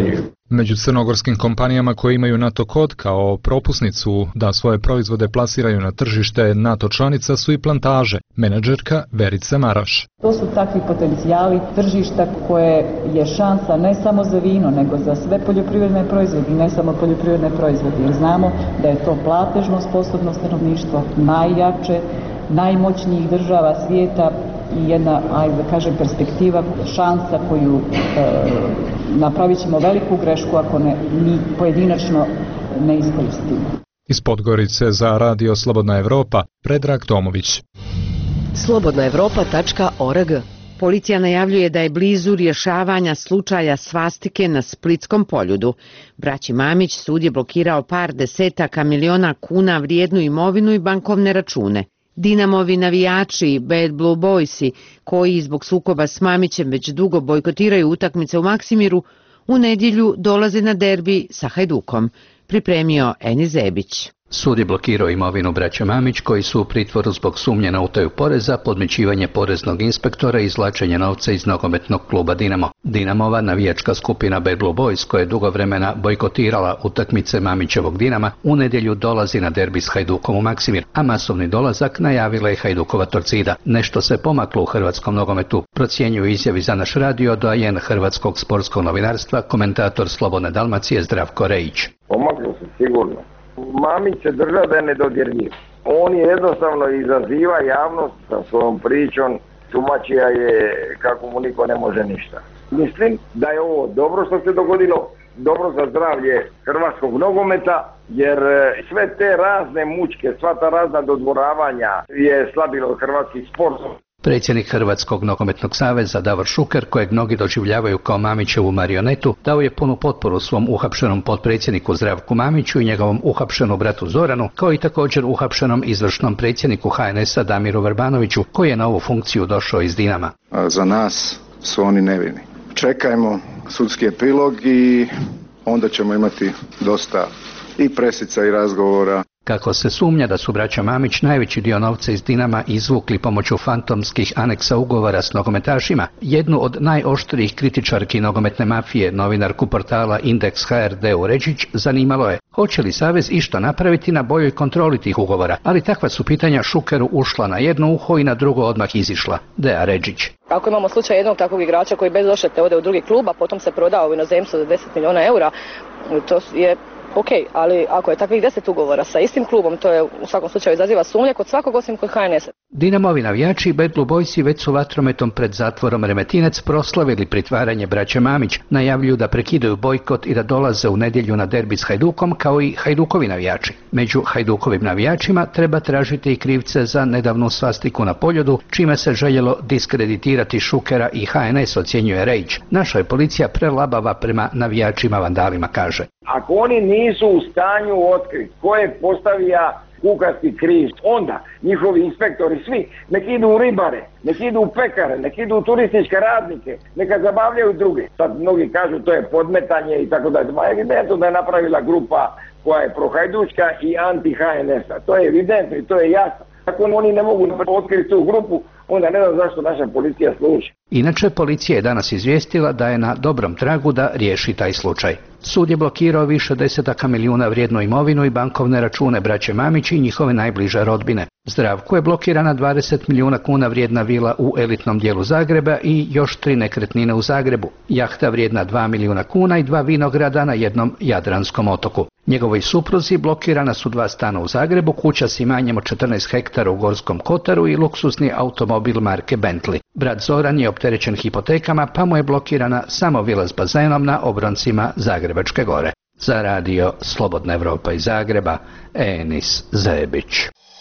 Među crnogorskim kompanijama koje imaju NATO kod kao propusnicu da svoje proizvode plasiraju na tržište NATO članica su i plantaže. Menadžerka Verica Maraš. To su takvi potencijali tržišta koje je šansa ne samo za vino, nego za sve poljoprivredne proizvode i ne samo poljoprivredne proizvode. Jer znamo da je to platežno sposobno stanovništvo najjače, najmoćnijih država svijeta i jedna, ajde da kažem, perspektiva, šansa koju e, napravit ćemo veliku grešku ako ne, mi pojedinačno ne iskoristimo. Iz Podgorice za Radio Slobodna Evropa, Predrag Tomović. slobodna evropa tačka org. Policija najavljuje da je blizu rješavanja slučaja svastike na Splitskom poljudu. Braći Mamić sud je blokirao par desetaka miliona kuna vrijednu imovinu i bankovne račune. Dinamovi navijači i Bad Blue Boysi, koji zbog sukoba s Mamićem već dugo bojkotiraju utakmice u Maksimiru, u nedjelju dolaze na derbi sa Hajdukom, pripremio Eni Zebić. Sud je blokirao imovinu braća Mamić koji su u pritvoru zbog sumnje na utaju poreza, podmićivanje poreznog inspektora i izvlačenje novca iz nogometnog kluba Dinamo. Dinamova navijačka skupina Bad Blue Boys, koja je dugo vremena bojkotirala utakmice Mamićevog Dinama, u nedjelju dolazi na derbi s Hajdukom u Maksimir, a masovni dolazak najavila je Hajdukova Torcida. Nešto se pomaklo u hrvatskom nogometu, procjenjuju izjavi za naš radio doajen hrvatskog sportskog novinarstva, komentator Slobodne Dalmacije Zdravko Rejić. Pomaklo se sigurno. Mamić se drža da je nedodirljiv. On je jednostavno izaziva javnost sa svojom pričom, tumačija je kako mu niko ne može ništa. Mislim da je ovo dobro što se dogodilo, dobro za zdravlje hrvatskog nogometa, jer sve te razne mučke, sva ta razna dodvoravanja je slabilo hrvatski sport. Predsjednik Hrvatskog nogometnog saveza Davor Šuker, kojeg mnogi doživljavaju kao Mamićevu marionetu, dao je punu potporu svom uhapšenom potpredsjedniku Zdravku Mamiću i njegovom uhapšenom bratu Zoranu, kao i također uhapšenom izvršnom predsjedniku ha en es a Damiru Vrbanoviću, koji je na ovu funkciju došao iz Dinama. A za nas su oni nevini. Čekajmo sudski epilog i onda ćemo imati dosta i presica i razgovora. Kako se sumnja da su braća Mamić najveći dio novca iz Dinama izvukli pomoću fantomskih aneksa ugovora s nogometašima, jednu od najoštrijih kritičarki nogometne mafije, novinarku portala Indeks ha er Deu Ređić, zanimalo je hoće li Savez išta napraviti na boljoj kontroli tih ugovora, ali takva su pitanja Šukeru ušla na jedno uho i na drugo odmah izišla. Dea Ređić. Ako imamo slučaj jednog takvog igrača koji bez odštete ode u drugi klub, a potom se prodao u inozemstvu za deset milijuna eura, to je ok, ali ako je takvih deset ugovora sa istim klubom, to je u svakom slučaju izaziva sumnje kod svakog osim kod ha en es a. Dinamovi navijači i Bad Blue Boysi već su vatrometom pred zatvorom Remetinec proslavili pritvaranje braće Mamić, najavljuju da prekidaju bojkot i da dolaze u nedjelju na derbi s Hajdukom kao i Hajdukovi navijači. Među Hajdukovim navijačima treba tražiti i krivce za nedavnu svastiku na Poljudu, čime se željelo diskreditirati Šukera i ha en es, ocjenjuje Rejić. Naša je policija prelabava prema navijačima vandalima, kaže. Ako oni nisu u stanju otkriti ko je postavija kukasti križ, onda njihovi inspektori svi nek idu u ribare, nek idu u pekare, nek idu u turističke radnike, neka zabavljaju druge. Sad mnogi kažu to je podmetanje i tako dalje. Ma evidentno da je napravila grupa koja je prohajdučka i anti-ha en es a. To je evidentno i to je jasno. Ako oni ne mogu otkriti tu grupu, onda ne znam zašto naša policija služi. Inače, policija je danas izvijestila da je na dobrom tragu da riješi taj slučaj. Sud je blokirao više desetaka milijuna vrijednu imovinu i bankovne račune braće Mamić i njihove najbliže rodbine. Zdravku je blokirana dvadeset milijuna kuna vrijedna vila u elitnom dijelu Zagreba i još tri nekretnine u Zagrebu, jahta vrijedna dva milijuna kuna i dva vinograda na jednom jadranskom otoku. Njegovoj supruzi blokirana su dva stana u Zagrebu, kuća s imanjem od četrnaest hektara u Gorskom Kotaru i luksusni automobil marke Bentley. Brat Zoran je opterećen hipotekama, pa mu je blokirana samo vila s bazenom na obroncima Zagrebačke gore. Za radio Slobodna Evropa iz Zagreba, Enis Zebić.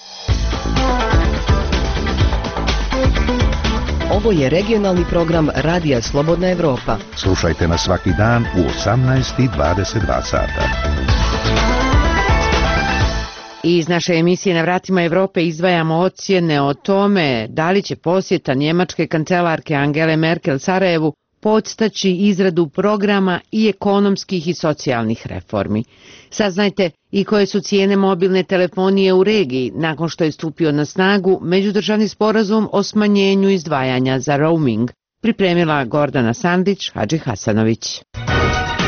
Ovo je regionalni program Radija Slobodna Evropa. Slušajte nas svaki dan u osamnaest i dvadeset dva sata. Iz naše emisije Na vratima Evrope izdvajamo ocjene o tome da li će posjeta njemačke kancelarke Angele Merkel Sarajevu podstaći izradu programa i ekonomskih i socijalnih reformi. Saznajte i koje su cijene mobilne telefonije u regiji nakon što je stupio na snagu međudržavni sporazum o smanjenju izdvajanja za roaming. Pripremila Gordana Sandić, Hadži Hasanović.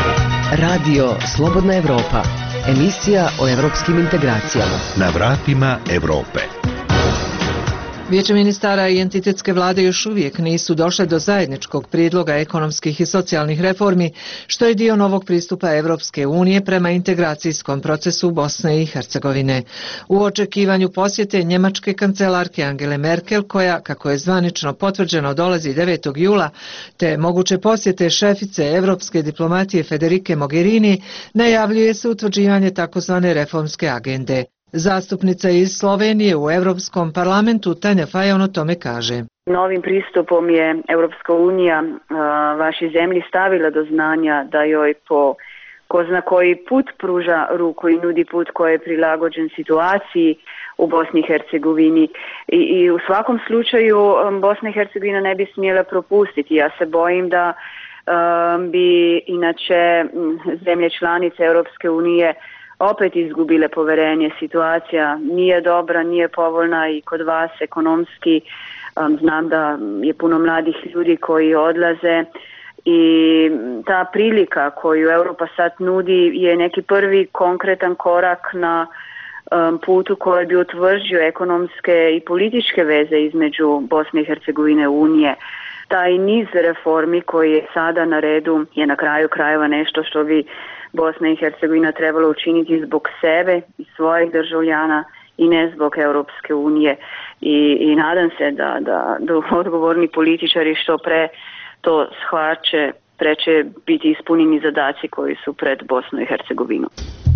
Radio Slobodna Evropa, emisija o evropskim integracijama. Na vratima Evrope. Vijeće ministara i entitetske vlade još uvijek nisu došle do zajedničkog prijedloga ekonomskih i socijalnih reformi, što je dio novog pristupa Evropske unije prema integracijskom procesu Bosne i Hercegovine. U očekivanju posjete njemačke kancelarke Angele Merkel, koja, kako je zvanično potvrđeno, dolazi devetog jula, te moguće posjete šefice evropske diplomatije Federike Mogherini, najavljuje se utvrđivanje takozvane reformske agende. Zastupnica iz Slovenije u Europskom parlamentu Tanja Fajon o tome kaže. Novim pristupom je Europska unija vašoj zemlji stavila do znanja da joj po ko zna koji put pruža ruku i nudi put koji je prilagođen situaciji u Bosni i Hercegovini. I, i u svakom slučaju Bosna i Hercegovina ne bi smjela propustiti. Ja se bojim da um, bi inače zemlje članice Europske unije opet izgubile poverenje. Situacija nije dobra, nije povoljna i kod vas ekonomski. Um, znam da je puno mladih ljudi koji odlaze i ta prilika koju Europa sad nudi je neki prvi konkretan korak na um, putu koji bi utvrđio ekonomske i političke veze između Bosne i Hercegovine i Unije. Taj niz reformi koji je sada na redu je na kraju krajeva nešto što bi Bosna i Hercegovina trebala učiniti zbog sebe i svojih državljana i ne zbog Europske unije. I, i nadam se da, da, da odgovorni političari što pre to shvaće, pre će biti ispunjeni zadaci koji su pred Bosnu i Hercegovinu.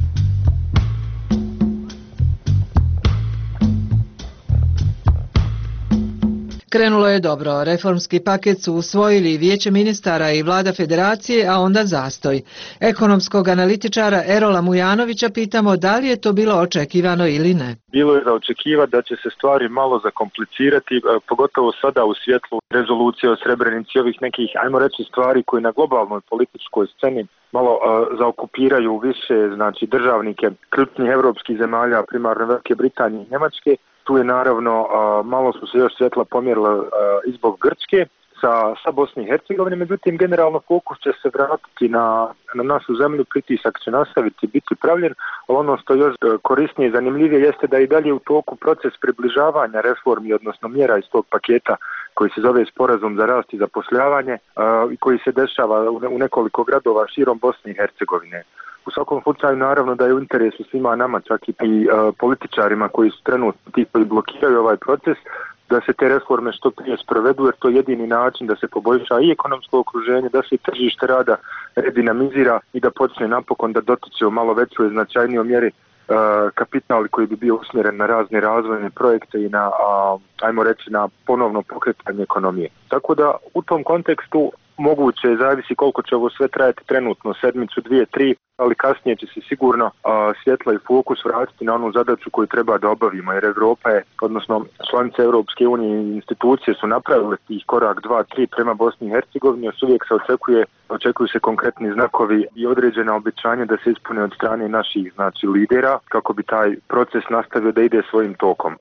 Krenulo je dobro. Reformski paket su usvojili Vijeće ministara i vlada federacije, a onda zastoj. Ekonomskog analitičara Erola Mujanovića pitamo da li je to bilo očekivano ili ne. Bilo je za očekivati da će se stvari malo zakomplicirati, pogotovo sada u svjetlu rezolucije o Srebrenici, ovih nekih, ajmo reći, stvari koje na globalnoj političkoj sceni malo uh, zaokupiraju više, znači, državnike ključnih evropskih zemalja, primarno Velike Britanije i Njemačke. Tu je naravno, uh, malo su se još svjetla pomjerila uh, i zbog Grčke sa, sa Bosne i Hercegovine, međutim generalno fokus će se vratiti na, na našu zemlju, pritisak će nastaviti biti pravljen, ali ono što još uh, korisnije i zanimljivije jeste da i dalje u toku proces približavanja reformi, odnosno mjera iz tog paketa koji se zove Sporazum za rast i zapošljavanje uh, i koji se dešava u, ne, u nekoliko gradova širom Bosne i Hercegovine. U svakom slučaju naravno da je u interesu svima nama, čak i uh, političarima koji su trenutno ti koji blokiraju ovaj proces, da se te reforme što prije sprovedu, jer to je jedini način da se poboljša i ekonomsko okruženje, da se i tržište rada redinamizira i da počne napokon da dotiče u malo većoj značajnijoj mjeri uh, kapital koji bi bio usmjeren na razne razvojne projekte i na, uh, ajmo reći, na ponovno pokretanje ekonomije. Tako da u tom kontekstu moguće, zavisi koliko će ovo sve trajati trenutno, sedmicu, dvije, tri, ali kasnije će se sigurno a, svjetla i fokus vratiti na onu zadaću koju treba da obavimo, jer Evropa je, odnosno članice Europske unije i institucije su napravile tih korak dva, tri prema Bosni i Hercegovini, još uvijek se očekuje, očekuju se konkretni znakovi i određena obećanja da se ispune od strane naših, znači, lidera, kako bi taj proces nastavio da ide svojim tokom.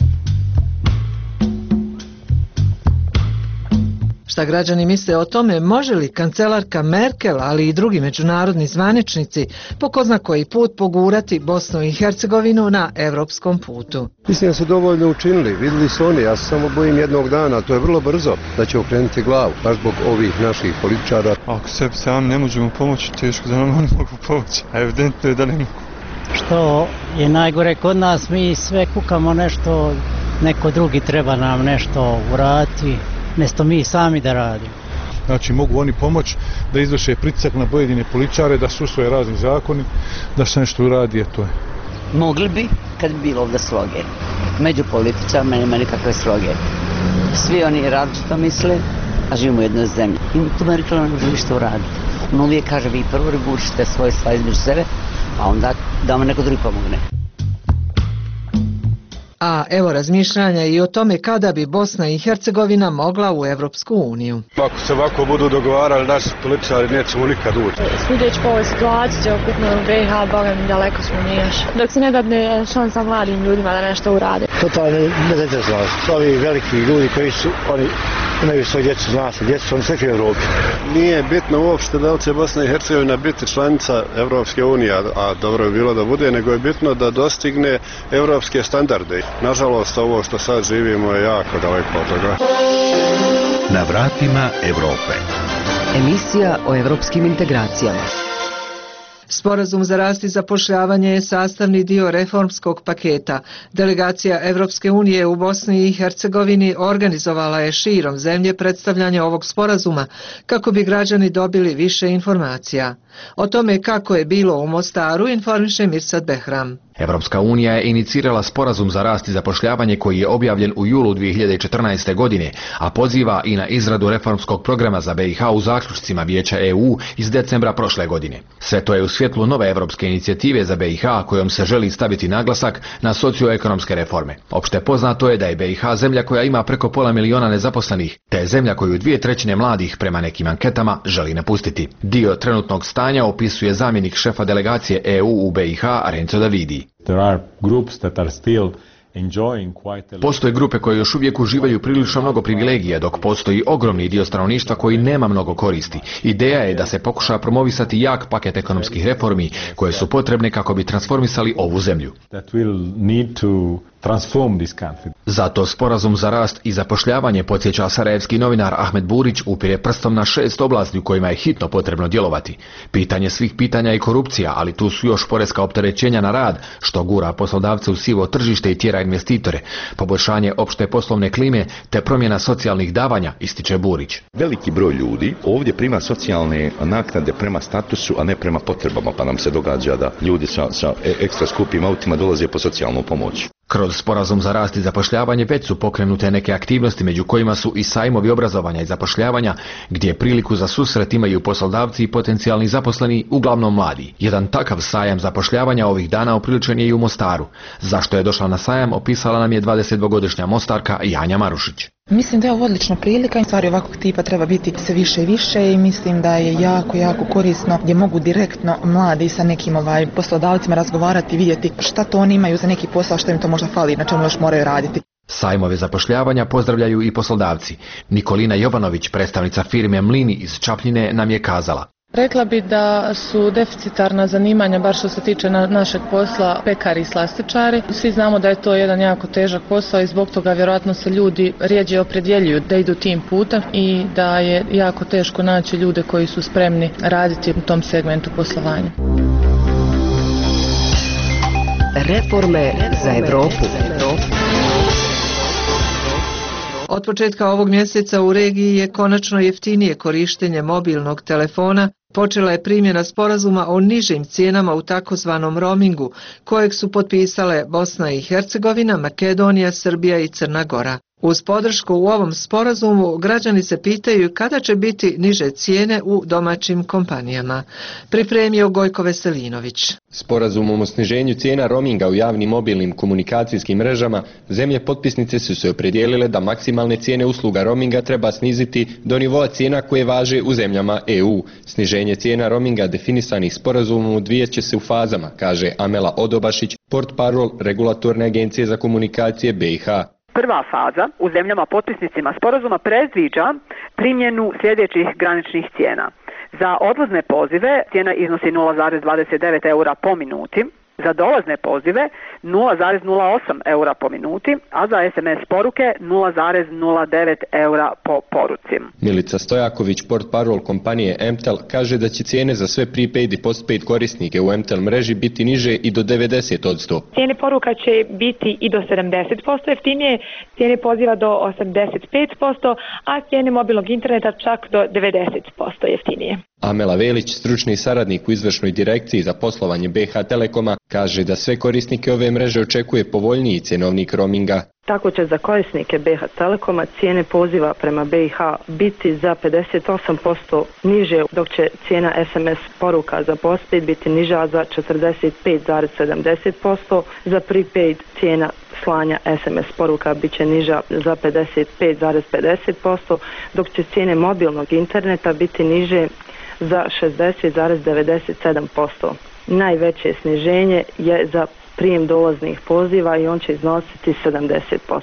Šta građani misle o tome, može li kancelarka Merkel, ali i drugi međunarodni zvaničnici, po ko zna koji put pogurati Bosnu i Hercegovinu na evropskom putu? Mislim da su dovoljno učinili, vidjeli su oni, ja se samo bojim jednog dana, to je vrlo brzo, da će okrenuti glavu, baš zbog ovih naših političara. Ako sebi sam ne možemo pomoći, teško da nam oni mogu pomoći, a evidentno je da ne mogu. Što je najgore kod nas, mi sve kukamo nešto, neko drugi treba nam nešto uraditi, mjesto mi sami da radimo. Znači mogu oni pomoći da izvrše pritisak na pojedine političare, da su usvoje razni zakoni, da se nešto uradi, a to je. Mogli bi, kad bi bilo ovdje sloge. Među političarima nema nikakve sloge. Svi oni različito misle, a živimo u jednoj zemlji. I tu Merkel ne može ništa uraditi. On uvijek kaže, vi prvo regulišite svoje stvari između sebe, a onda da vam neko drugi pomogne. A evo razmišljanja i o tome kada bi Bosna i Hercegovina mogla u Evropsku uniju. Ako se ovako budu dogovarali naši političari, nećemo nikad ući. Sudeći po ovoj situaciji, okupno u B i H, boga mi daleko smo niješ. Dok se ne dadne šansa mladim ljudima da nešto urade. Totalno nezainteresovani. Ovi veliki ljudi koji su, oni imaju svoju djecu, zna se, djecu su oni sve u Europi. Nije bitno uopšte da li će Bosna i Hercegovina biti članica Evropske unije, a dobro je bilo da bude, nego je bitno da dostigne evropske standarde. Nažalost, ovo što sad živimo je jako daleko od toga. Na vratima Evrope. Emisija o evropskim integracijama. Sporazum za rast i zapošljavanje je sastavni dio reformskog paketa. Delegacija Evropske unije u Bosni i Hercegovini organizovala je širom zemlje predstavljanje ovog sporazuma kako bi građani dobili više informacija. O tome kako je bilo u Mostaru informiše Mirsad Behram. Evropska unija je inicirala sporazum za rast i zapošljavanje koji je objavljen u julu dvije hiljade četrnaeste. godine, a poziva i na izradu reformskog programa za B i H u zaključcima Vijeća E U iz decembra prošle godine. Sve to je u svjetlu nove evropske inicijative za B i H kojom se želi staviti naglasak na socioekonomske reforme. Opšte poznato je da je B i H zemlja koja ima preko pola miliona nezaposlenih, te je zemlja koju dvije trećine mladih prema nekim anketama želi napustiti. Dio trenutnog stanja opisuje zamjenik šefa delegacije E U u B i H Renzo Davidi. Postoje grupe koje još uvijek uživaju prilično mnogo privilegija, dok postoji ogromni dio stanovništva koji nema mnogo koristi. Ideja je da se pokuša promovisati jak paket ekonomskih reformi koje su potrebne kako bi transformisali ovu zemlju. Zato sporazum za rast i zapošljavanje, podsjeća sarajevski novinar Ahmed Burić, upire prstom na šest oblasti u kojima je hitno potrebno djelovati. Pitanje svih pitanja je korupcija, ali tu su još poreska opterećenja na rad, što gura poslodavce u sivo tržište i tjera investitore, poboljšanje opšte poslovne klime te promjena socijalnih davanja, ističe Burić. Veliki broj ljudi ovdje prima socijalne naknade prema statusu, a ne prema potrebama, pa nam se događa da ljudi sa, sa ekstra skupim autima dolaze po socijalnu pomoć. Kroz sporazum za rast i zapošljavanje već su pokrenute neke aktivnosti, među kojima su i sajmovi obrazovanja i zapošljavanja, gdje priliku za susret imaju poslodavci i potencijalni zaposleni, uglavnom mladi. Jedan takav sajam zapošljavanja ovih dana upriličen je i u Mostaru. Zašto je došla na sajam, opisala nam je dvadesetdvogodišnja Mostarka Janja Marušić. Mislim da je ovo odlična prilika, stvari ovakvog tipa treba biti sve više i više i mislim da je jako, jako korisno gdje mogu direktno mladi sa nekim ovaj, poslodavcima razgovarati i vidjeti šta to oni imaju za neki posao, što im to možda fali, na čemu još moraju raditi. Sajmove zapošljavanja pozdravljaju i poslodavci. Nikolina Jovanović, predstavnica firme Mlini iz Čapljine, nam je kazala. Rekla bi da su deficitarna zanimanja, bar što se tiče na našeg posla, pekari i slastičari. Svi znamo da je to jedan jako težak posao i zbog toga vjerojatno se ljudi rijeđe opredjeljuju da idu tim putem i da je jako teško naći ljude koji su spremni raditi u tom segmentu poslovanja. Reforme za Evropu. Od početka ovog mjeseca u regiji je konačno jeftinije korištenje mobilnog telefona. Počela je primjena sporazuma o nižim cijenama u takozvanom roamingu, kojeg su potpisale Bosna i Hercegovina, Makedonija, Srbija i Crna Gora. Uz podršku u ovom sporazumu građani se pitaju kada će biti niže cijene u domaćim kompanijama. Pripremio Gojko Veselinović. Sporazumom o sniženju cijena roaminga u javnim mobilnim komunikacijskim mrežama, zemlje potpisnice su se opredijelile da maksimalne cijene usluga roaminga treba sniziti do nivoa cijena koje važe u zemljama E U. Sniženje cijena roaminga definisanih sporazumom odvijat će se u fazama, kaže Amela Odobašić, portparol Regulatorne agencije za komunikacije B i H. Prva faza u zemljama potpisnicima sporazuma predviđa primjenu sljedećih graničnih cijena. Za odlazne pozive cijena iznosi nula zarez dvadeset devet eura po minuti, za dolazne pozive nula zarez nula osam eura po minuti, a za es em es poruke nula zarez nula devet eura po poruci. Milica Stojaković, portparol kompanije M T E L, kaže da će cijene za sve prepaid i postpaid korisnike u M T E L mreži biti niže i do devedeset posto. Cijene poruka će biti i do sedamdeset posto jeftinije, cijene poziva do osamdeset pet posto, a cijene mobilnog interneta čak do devedeset posto jeftinije. Amela Velić, stručni saradnik u izvršnoj direkciji za poslovanje B H Telekoma, kaže da sve korisnike ove mreže očekuje povoljniji cjenovnik roaminga. Tako će za korisnike B H Telekoma cijene poziva prema B i H biti za pedeset osam posto niže, dok će cijena es em es poruka za postpaid biti niža za četrdeset pet zarez sedamdeset posto, za prepaid cijena slanja es em es poruka bit će niža za pedeset pet zarez pedeset posto, dok će cijene mobilnog interneta biti niže za šezdeset zarez devedeset sedam posto. Najveće sniženje je za prijem dolaznih poziva i on će iznositi sedamdeset posto.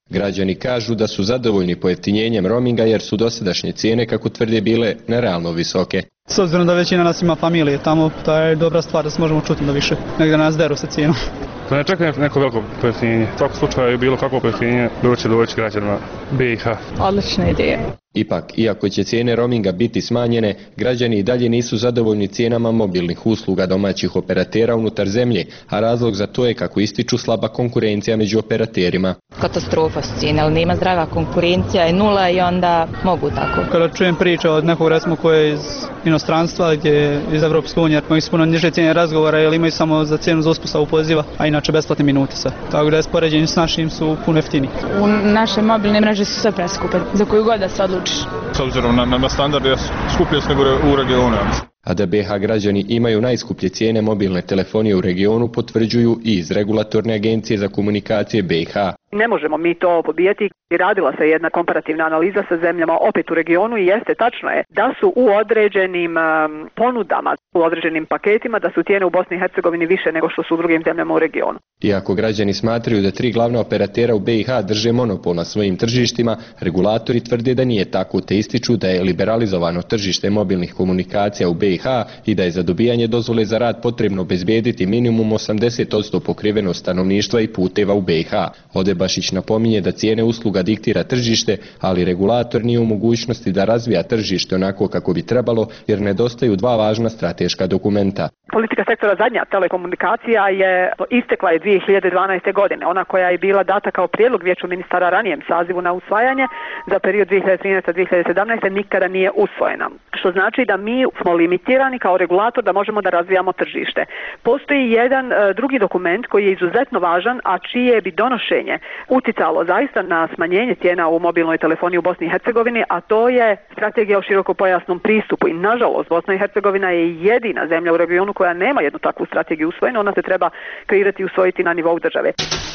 Građani kažu da su zadovoljni pojeftinjenjem roaminga jer su dosadašnje cijene, kako tvrde, bile nerealno visoke. S obzirom da većina nas ima familije tamo, to je dobra stvar da se možemo čuti da više, nego da nas deru sa cijenom. To ne čeka neko veliko pojeftinjenje. U svakom slučaju bilo kakvo pojeftinjenje doći doći građanima B i H. Odlična ideja. Ipak, iako će cijene roaminga biti smanjene, građani i dalje nisu zadovoljni cijenama mobilnih usluga domaćih operatera unutar zemlje, a razlog za to je, kako ističu, slaba konkurencija među operaterima. Katastrofa su cijene, ali nema zdrava konkurencija, je nula i onda mogu tako. Kada čujem priče od nekog, recimo, koje je iz inostranstva, gdje je iz Evropske unije, imaju puno niže cijene razgovora jer imaju samo za cijenu za uspostavu poziva, a inače besplatne minute sve. Tako da je spoređenje s našim su puno jeftiniji. U naše mobilne mreže su sve preskupe, za koju god da se odlučiš. S obzirom na, na, na standard je skuplje nego u regionu. A da B H građani imaju najskuplje cijene mobilne telefonije u regionu potvrđuju i iz Regulatorne agencije za komunikacije B H. Ne možemo mi to pobijati. Radila se jedna komparativna analiza sa zemljama opet u regionu i jeste, tačno je da su u određenim um, ponudama, u određenim paketima, da su cijene u Bosni i Hercegovini više nego što su u drugim zemljama u regionu. Iako građani smatraju da tri glavna operatera u B i H drže monopol na svojim tržištima, regulatori tvrde da nije tako, te ističu da je liberalizovano tržište mobilnih komunikacija u B i H i da je za dobijanje dozvole za rad potrebno obezbediti minimum osamdeset posto pokrivenost stanovništva i puteva u B i H. Odebašić napominje da cijene usluga diktira tržište, ali regulator nije u mogućnosti da razvija tržište onako kako bi trebalo jer nedostaju dva važna strateška dokumenta. Politika sektora zadnja telekomunikacija je istekla je dvije hiljade dvanaeste. godine. Ona koja je bila data kao prijedlog vijeću ministara ranijem sazivu na usvajanje za period dvije hiljade trinaeste do dvije hiljade sedamnaeste. nikada nije usvojena. Što znači da mi smo limitirani kao regulator da možemo da razvijamo tržište. Postoji jedan e, drugi dokument koji je izuzetno važan, a čije bi donošenje uticalo zaista na smanjenje cijena u mobilnoj telefoniji u Bosni i Hercegovini, a to je strategija o širokopojasnom pristupu. I nažalost Bosna i Hercegovina je jedina zemlja u regionu koja nema jednu takvu strategiju usvojenu, ona se treba kreirati i usvojiti na nivou države.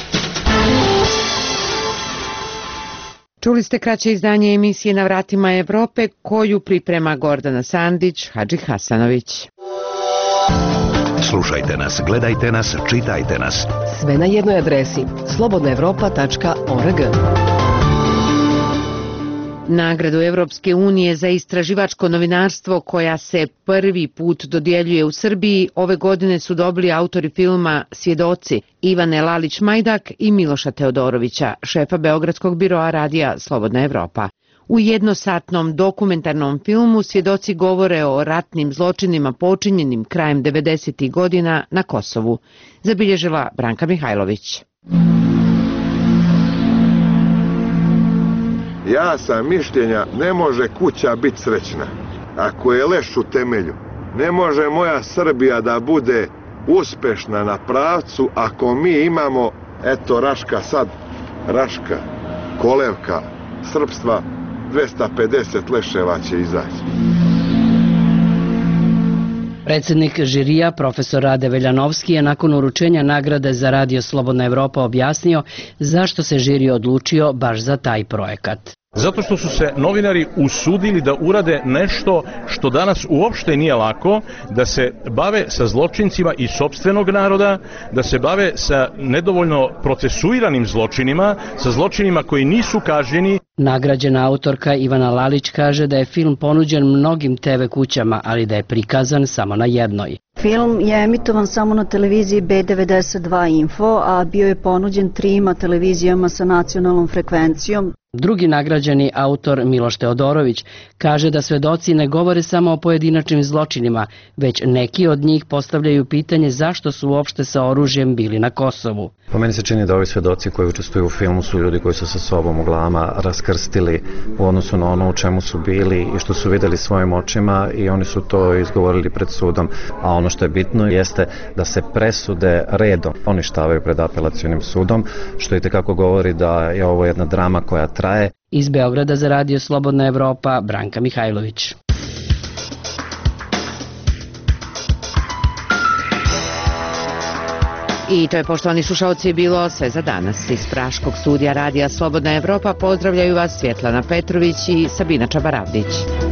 Čuli ste kraće izdanje emisije Na vratima Evrope koju priprema Gordana Sandić, Hadži Hasanović. Slušajte nas, gledajte nas, čitajte nas. Sve na jednoj adresi slobodna evropa tačka org. Nagradu Evropske unije za istraživačko novinarstvo koja se prvi put dodjeljuje u Srbiji ove godine su dobili autori filma Svjedoci Ivane Lalić-Majdak i Miloša Teodorovića, šefa Beogradskog biroa radija Slobodna Evropa. U jednosatnom dokumentarnom filmu svjedoci govore o ratnim zločinima počinjenim krajem devedesetih godina na Kosovu, zabilježila Branka Mihajlović. Ja sam mišljenja, ne može kuća biti srećna ako je leš u temelju. Ne može moja Srbija da bude uspešna na pravcu ako mi imamo, eto Raška sad, Raška, kolevka srpstva, dvesta pedeset leševa će izaći. Predsjednik žirija, profesor Rade Veljanovski, je nakon uručenja nagrade za Radio Slobodna Evropa objasnio zašto se žiri odlučio baš za taj projekat. Zato što su se novinari usudili da urade nešto što danas uopšte nije lako, da se bave sa zločincima iz sopstvenog naroda, da se bave sa nedovoljno procesuiranim zločinima, sa zločinima koji nisu kažnjeni. Nagrađena autorka Ivana Lalić kaže da je film ponuđen mnogim te ve kućama, ali da je prikazan samo na jednoj. Film je emitovan samo na televiziji B devedeset dva Info, a bio je ponuđen trima televizijama sa nacionalnom frekvencijom. Drugi nagrađeni autor Miloš Teodorović kaže da svedoci ne govore samo o pojedinačnim zločinima, već neki od njih postavljaju pitanje zašto su uopšte sa oružjem bili na Kosovu. Po meni se čini da ovi svedoci koji učestvuju u filmu su ljudi koji su sa sobom u glavama raskrstili u odnosu na ono u čemu su bili i što su vidjeli svojim očima i oni su to izgovorili pred sudom. A ono što je bitno jeste da se presude redom poništavaju pred apelacionim sudom, što i tekako govori da je ovo jedna drama koja traje. Iz Beograda za Radio Slobodna Evropa, Branka Mihajlović. I to je, poštovani slušalci, bilo sve za danas. Iz Praškog studija Radija Slobodna Evropa pozdravljaju vas Svjetlana Petrović i Sabina Čabaravdić.